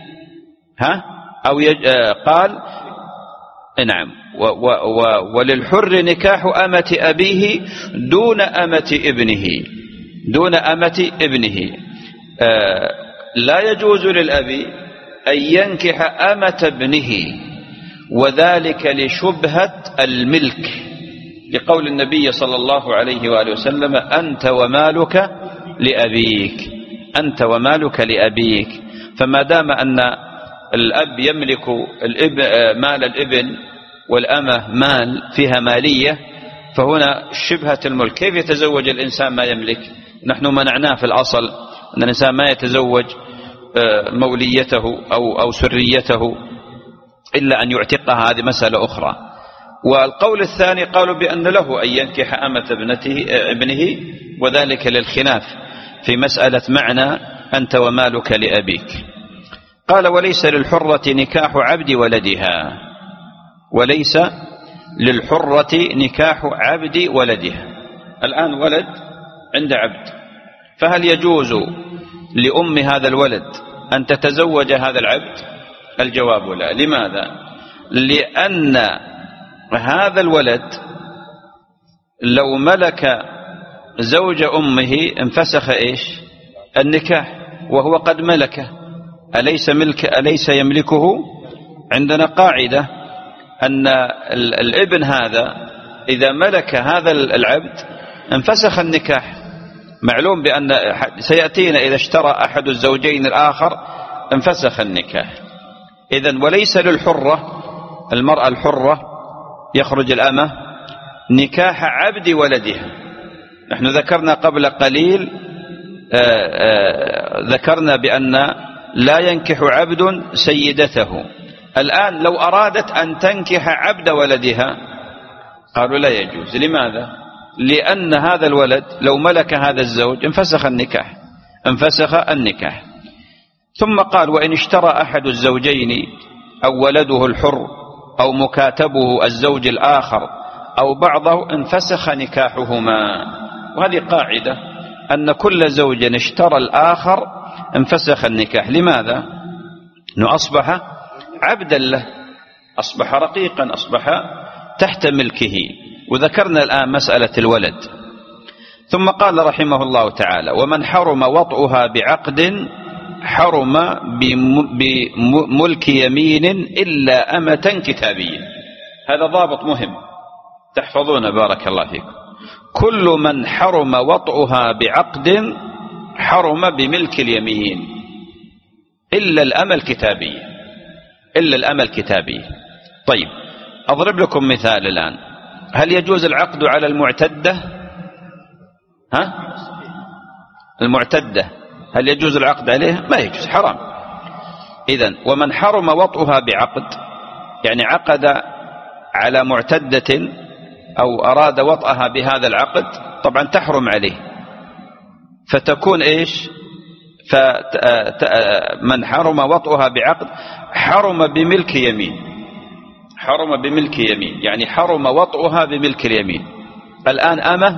قال نعم وللحر نكاح أمة أبيه دون أمة ابنه. دون أمة ابنه لا يجوز للأب أن ينكح أمة ابنه، وذلك لشبهة الملك، لقول النبي صلى الله عليه وآله وسلم أنت ومالك لأبيك. أنت ومالك لأبيك. فما دام أن الأب يملك مال الابن والأمة مال فيها مالية، فهنا شبهة الملك. كيف يتزوج الإنسان ما يملك؟ نحن منعناه في الأصل أن الإنسان ما يتزوج موليته أو سريته إلا أن يعتقها، هذه مسألة أخرى. والقول الثاني قالوا بأن له أن ينكح أمة ابنه، وذلك للخلاف في مسألة معنى أنت ومالك لأبيك. قال وليس للحرة نكاح عبد ولدها. وليس للحرة نكاح عبد ولدها. الآن ولد عند عبد، فهل يجوز لأم هذا الولد أن تتزوج هذا العبد؟ الجواب لا. لماذا؟ لأن هذا الولد لو ملك زوج أمه انفسخ إيش؟ النكاح، وهو قد ملكه. أليس يملكه؟ عندنا قاعدة أن الابن هذا إذا ملك هذا العبد انفسخ النكاح. معلوم بأن سيأتينا إذا اشترى أحد الزوجين الآخر انفسخ النكاح. إذن وليس للحرة، المرأة الحرة يخرج الأمة، نكاح عبد ولدها. نحن ذكرنا قبل قليل ذكرنا بأن لا ينكح عبد سيدته، الآن لو أرادت أن تنكح عبد ولدها قالوا لا يجوز. لماذا؟ لأن هذا الولد لو ملك هذا الزوج انفسخ النكاح. ثم قال وإن اشترى أحد الزوجين أو ولده الحر أو مكاتبه الزوج الآخر أو بعضه انفسخ نكاحهما. وهذه قاعدة أن كل زوج اشترى الآخر انفسخ النكاح. لماذا؟ أنه أصبح عبدا له، أصبح رقيقا، أصبح تحت ملكه. وذكرنا الآن مسألة الولد. ثم قال رحمه الله تعالى ومن حرم وطئها بعقد حرم بملك يمين إلا أمة كتابية. هذا ضابط مهم تحفظون بارك الله فيكم. كل من حرم وطئها بعقد حرم بملك اليمين إلا الأمة الكتابية. طيب أضرب لكم مثال الآن. هل يجوز العقد على المعتدة؟ المعتدة هل يجوز العقد عليها؟ ما يجوز، حرام. إذن ومن حرم وطئها بعقد يعني عقد على معتدة أو أراد وطئها بهذا العقد طبعا تحرم عليه، فتكون إيش؟ من حرم وطئها بعقد حرم بملك يمين، يعني حرم وطئها بملك اليمين. الآن أمة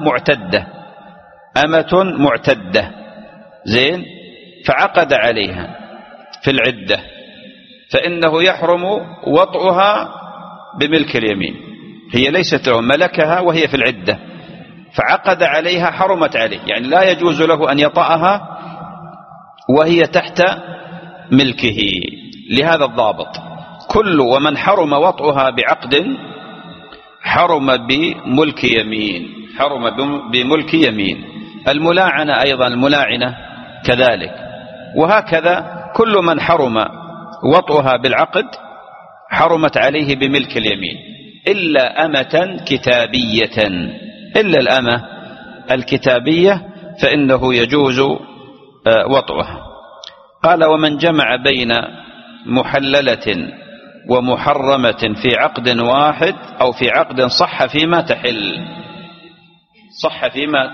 معتدة زين، فعقد عليها في العدة، فإنه يحرم وطئها بملك اليمين. هي ليست له، ملكها وهي في العدة فعقد عليها، حرمت عليه، يعني لا يجوز له أن يطأها وهي تحت ملكه. لهذا الضابط كل ومن حرم وطئها بعقد حرم بملك يمين. الملاعنة أيضا، الملاعنة كذلك. وهكذا كل من حرم وطئها بالعقد حرمت عليه بملك اليمين إلا أمة كتابية، إلا الأمة الكتابية فإنه يجوز وطئها. قال ومن جمع بين محللة ومحرمة في عقد واحد أو في عقد صح فيما تحل، صح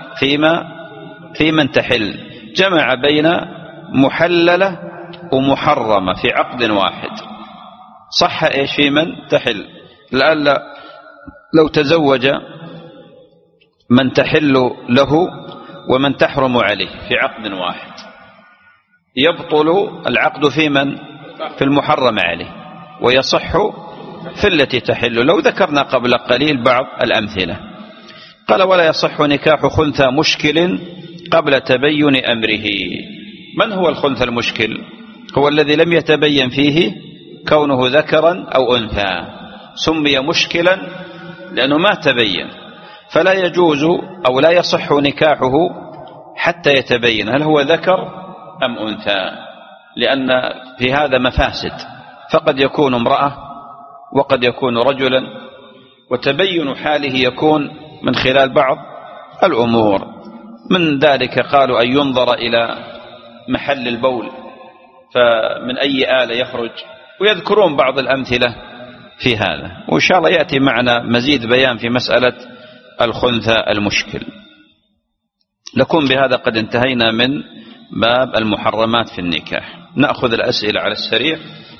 فيمن تحل، جمع بين محللة ومحرمة في عقد واحد، صح إيش فيمن تحل. لأن لو تزوج من تحل له ومن تحرم عليه في عقد واحد يبطل العقد في المحرم عليه ويصح في التي تحل. لو ذكرنا قبل قليل بعض الأمثلة. قال ولا يصح نكاح خنثى مشكل قبل تبين أمره. من هو الخنثى المشكل؟ هو الذي لم يتبين فيه كونه ذكرا أو أنثى، سمي مشكلا لأنه ما تبين، فلا يجوز أو لا يصح نكاحه حتى يتبين هل هو ذكر أم أنثى، لأن في هذا مفاسد، فقد يكون امرأة وقد يكون رجلا، وتبين حاله يكون من خلال بعض الأمور. من ذلك قالوا أن ينظر إلى محل البول فمن أي آلة يخرج، ويذكرون بعض الأمثلة في هذا، وإن شاء الله يأتي معنا مزيد بيان في مسألة الخنثى المشكل. نكون بهذا قد انتهينا من باب المحرمات في النكاح. نأخذ الأسئلة على السريع.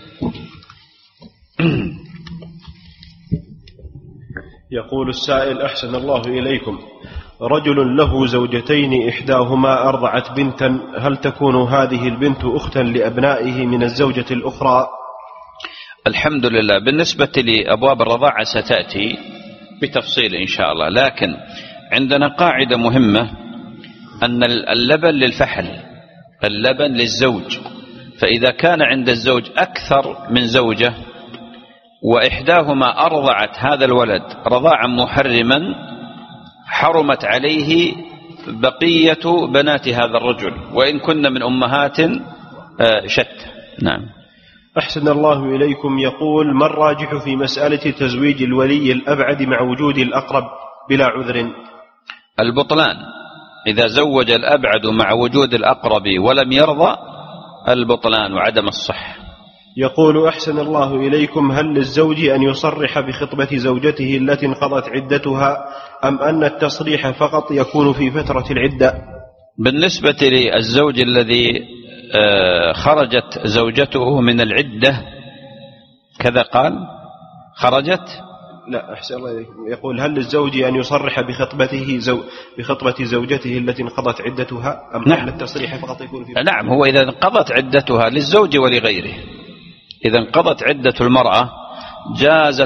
يقول السائل أحسن الله إليكم، رجل له زوجتين إحداهما أرضعت بنتا، هل تكون هذه البنت أختا لأبنائه من الزوجة الأخرى؟ الحمد لله. بالنسبة لأبواب الرضاعة ستأتي بتفصيل إن شاء الله، لكن عندنا قاعدة مهمة أن اللبن للفحل، اللبن للزوج، فإذا كان عند الزوج أكثر من زوجة وإحداهما أرضعت هذا الولد رضاعا محرما حرمت عليه بقية بنات هذا الرجل وإن كن من أمهات شتى. نعم. أحسن الله إليكم. يقول ما الراجح في مسألة تزويج الولي الأبعد مع وجود الأقرب بلا عذر؟ البطلان. إذا زوج الأبعد مع وجود الأقرب ولم يرضى البطلان وعدم الصح. يقول أحسن الله إليكم، هل للزوج أن يصرح بخطبة زوجته التي انقضت عدتها، أم أن التصريح فقط يكون في فترة العدة؟ بالنسبة للزوج الذي خرجت زوجته من العدة كذا قال خرجت، لا أحسن الله إليكم، يقول هل للزوج أن يصرح بخطبة زوجته التي انقضت عدتها، أم نعم. أن التصريح فقط يكون في نعم، هو إذا انقضت عدتها للزوج ولغيره، إذا انقضت عدة المرأة جاز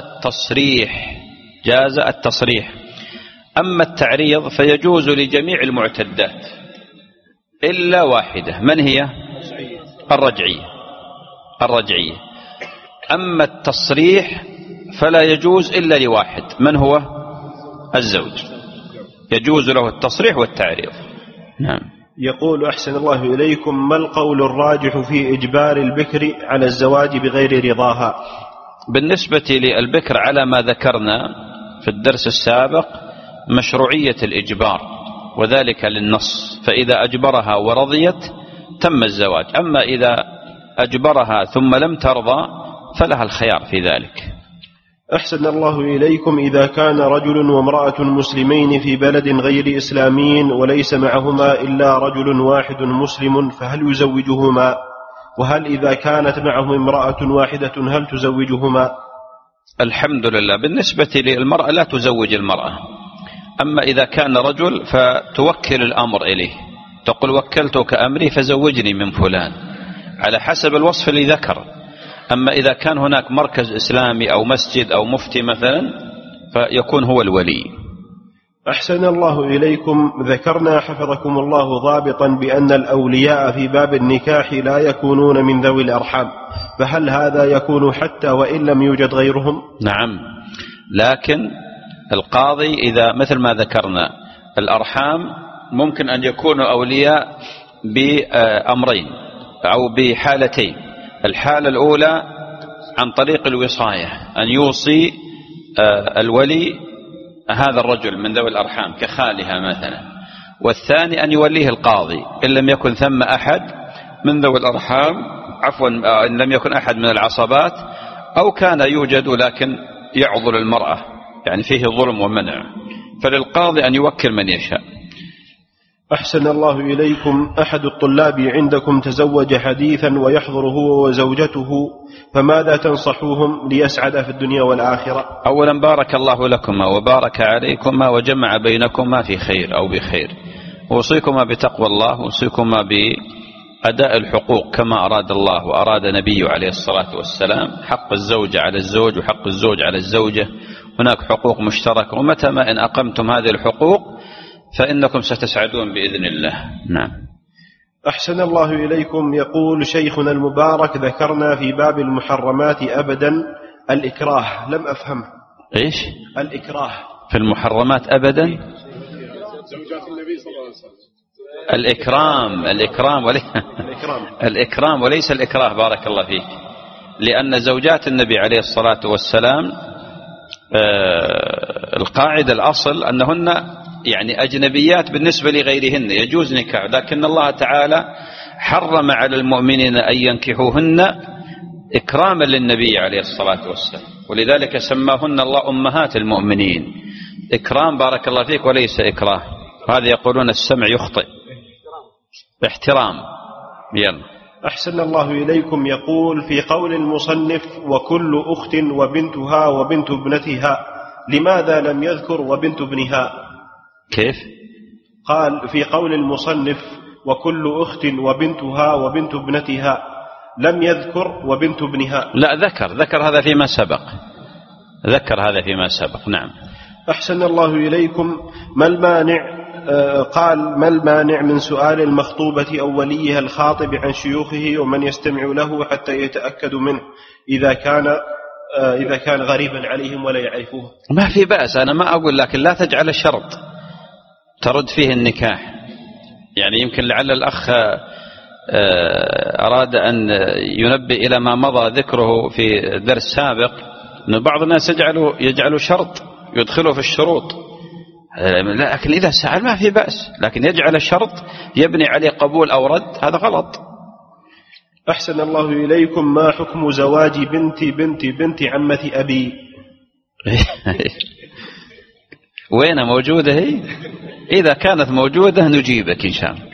التصريح. أما التعريض فيجوز لجميع المعتدات إلا واحدة، من هي؟ الرجعية. أما التصريح فلا يجوز إلا لواحد، من هو؟ الزوج، يجوز له التصريح والتعريض. نعم. يقول أحسن الله إليكم، ما القول الراجح في إجبار البكر على الزواج بغير رضاها؟ بالنسبة للبكر على ما ذكرنا في الدرس السابق مشروعية الإجبار، وذلك للنص، فإذا أجبرها ورضيت تم الزواج. أما إذا أجبرها ثم لم ترضى فلها الخيار في ذلك. أحسن الله إليكم، إذا كان رجل وامرأة مسلمين في بلد غير إسلامي وليس معهما إلا رجل واحد مسلم، فهل يزوجهما؟ وهل إذا كانت معهم امرأة واحدة هل تزوجهما؟ الحمد لله، بالنسبة للمرأة لا تزوج المرأة. أما إذا كان رجل فتوكل الأمر إليه، تقول وكلتك أمري فزوجني من فلان على حسب الوصف اللي ذكر. أما إذا كان هناك مركز إسلامي أو مسجد أو مفتي مثلا فيكون هو الولي. أحسن الله إليكم، ذكرنا حفظكم الله ضابطا بأن الأولياء في باب النكاح لا يكونون من ذوي الأرحام، فهل هذا يكون حتى وإن لم يوجد غيرهم؟ نعم، لكن القاضي إذا مثل ما ذكرنا الأرحام ممكن أن يكونوا أولياء بأمرين أو بحالتين. الحالة الأولى عن طريق الوصاية، أن يوصي الولي هذا الرجل من ذوي الأرحام كخالها مثلا، والثاني أن يوليه القاضي إن لم يكن ثم أحد من ذوي الأرحام، عفوا إن لم يكن أحد من العصبات، أو كان يوجد لكن يعضل المرأة يعني فيه ظلم ومنع، فللقاضي أن يوكل من يشاء. أحسن الله إليكم، أحد الطلاب عندكم تزوج حديثا ويحضر هو وزوجته، فماذا تنصحوهم ليسعد في الدنيا والآخرة؟ أولا بارك الله لكما وبارك عليكما وجمع بينكما في خير أو بخير، وأوصيكما بتقوى الله، وأوصيكما بأداء الحقوق كما أراد الله وأراد نبيه عليه الصلاة والسلام. حق الزوجة على الزوج وحق الزوج على الزوجة، هناك حقوق مشتركة، ومتى ما إن أقمتم هذه الحقوق فإنكم ستسعدون بإذن الله. نعم. أحسن الله إليكم، يقول شيخنا المبارك، ذكرنا في باب المحرمات أبدا الإكراه، لم أفهم. إيش؟ الإكراه في المحرمات أبدا الإكرام وليس الإكراه، بارك الله فيك، لأن زوجات النبي عليه الصلاة والسلام القاعدة الأصل أنهن يعني أجنبيات بالنسبة لغيرهن، يجوز نكاح، لكن الله تعالى حرم على المؤمنين أن ينكحوهن إكراما للنبي عليه الصلاة والسلام، ولذلك سماهن الله أمهات المؤمنين. إكرام بارك الله فيك وليس إكراه، هذا يقولون السمع يخطئ، احترام. يلا. أحسن الله إليكم، يقول في قول المصنف وكل أخت وبنتها وبنت ابنتها، لماذا لم يذكر وبنت ابنها؟ كيف؟ قال في قول المصنف وكل أخت وبنتها وبنت ابنتها، لم يذكر وبنت ابنها. لا، ذكر هذا فيما سبق. نعم. أحسن الله إليكم، ما المانع ما المانع من سؤال المخطوبة أو وليها الخاطب عن شيوخه ومن يستمع له حتى يتأكد منه إذا كان غريبا عليهم ولا يعرفوه؟ ما في بأس، أنا ما أقول، لكن لا تجعل شرط ترد فيه النكاح. يعني يمكن لعل الأخ أراد أن ينبه إلى ما مضى ذكره في درس سابق، أن بعض الناس يجعل شرط يدخله في الشروط، لكن إذا سأل ما في بأس، لكن يجعل الشرط يبني عليه قبول أو رد، هذا غلط. أحسن الله إليكم، ما حكم زواج بنت عمة أبي؟ وين موجودة هي؟ إذا كانت موجودة نجيبك إن شاء الله.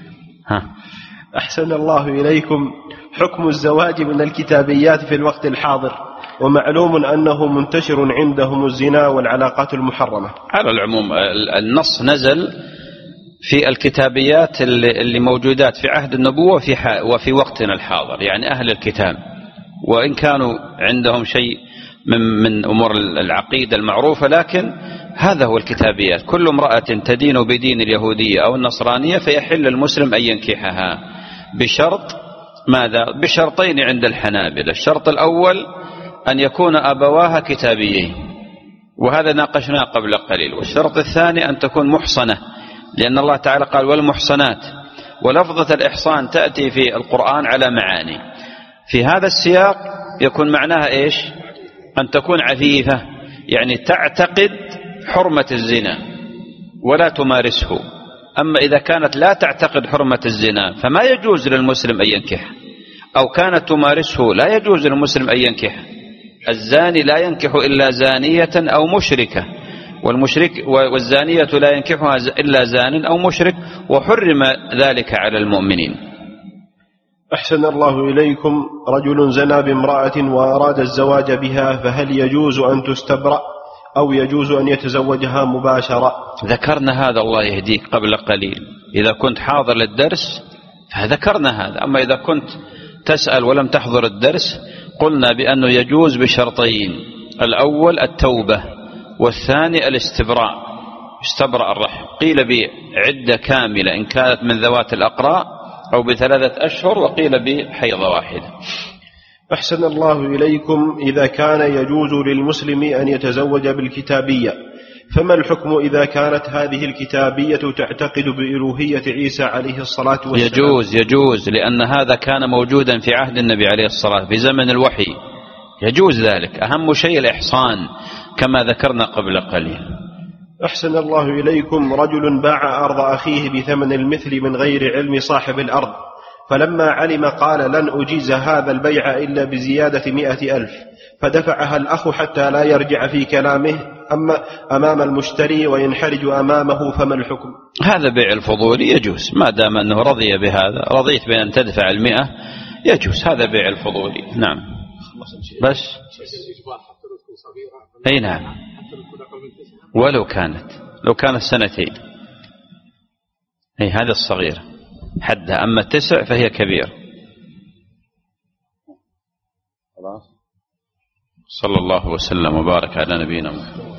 أحسن الله إليكم، حكم الزواج من الكتابيات في الوقت الحاضر، ومعلوم أنه منتشر عندهم الزنا والعلاقات المحرمة. على العموم النص نزل في الكتابيات اللي موجودات في عهد النبوة وفي وقتنا الحاضر، يعني أهل الكتاب، وإن كانوا عندهم شيء من أمور العقيدة المعروفة، لكن هذا هو الكتابيات. كل امرأة تدين بدين اليهودية أو النصرانية فيحل المسلم أن ينكحها بشرط ماذا؟ بشرطين عند الحنابلة. الشرط الأول أن يكون أبواها كتابيين، وهذا ناقشناه قبل قليل. والشرط الثاني أن تكون محصنة، لأن الله تعالى قال والمحصنات، ولفظة الإحصان تأتي في القرآن على معاني. في هذا السياق يكون معناها إيش؟ أن تكون عفيفة، يعني تعتقد حرمة الزنا ولا تمارسه. أما إذا كانت لا تعتقد حرمة الزنا فما يجوز للمسلم أن ينكح، أو كانت تمارسه لا يجوز للمسلم أن ينكح. الزاني لا ينكح إلا زانية أو مشركة، والزانية لا ينكحها إلا زان أو مشرك، وحرم ذلك على المؤمنين. أحسن الله إليكم، رجل زنى بامرأة وأراد الزواج بها، فهل يجوز أن تستبرأ أو يجوز أن يتزوجها مباشرة؟ ذكرنا هذا الله يهديك قبل قليل، إذا كنت حاضر للدرس فذكرنا هذا. أما إذا كنت تسأل ولم تحضر الدرس قلنا بأنه يجوز بشرطين: الأول التوبة، والثاني الاستبراء، استبرأ الرحم. قيل بعدة كاملة إن كانت من ذوات الأقراء، أو ب3 أشهر، وقيل بحيضة واحدة. أحسن الله إليكم، إذا كان يجوز للمسلم أن يتزوج بالكتابية، فما الحكم إذا كانت هذه الكتابية تعتقد بإلوهية عيسى عليه الصلاة والسلام؟ يجوز، لأن هذا كان موجودا في عهد النبي عليه الصلاة، في زمن الوحي، يجوز ذلك. أهم شيء الإحصان كما ذكرنا قبل قليل. أحسن الله إليكم، رجل باع أرض أخيه بثمن المثل من غير علم صاحب الأرض، فلما علم قال لن أجيز هذا البيع إلا بزيادة 100,000، فدفعها الأخ حتى لا يرجع في كلامه أمام المشتري وينحرج أمامه، فما الحكم؟ هذا بيع الفضولي يجوز، ما دام أنه رضي بهذا، رضيت بأن تدفع 100 يجوز، هذا بيع الفضولي. نعم، بس أي نعم، ولو كانت 2 أي هذا الصغير حدها، أما 9 فهي كبير. صلى الله وسلم وبارك على نبينا محمد.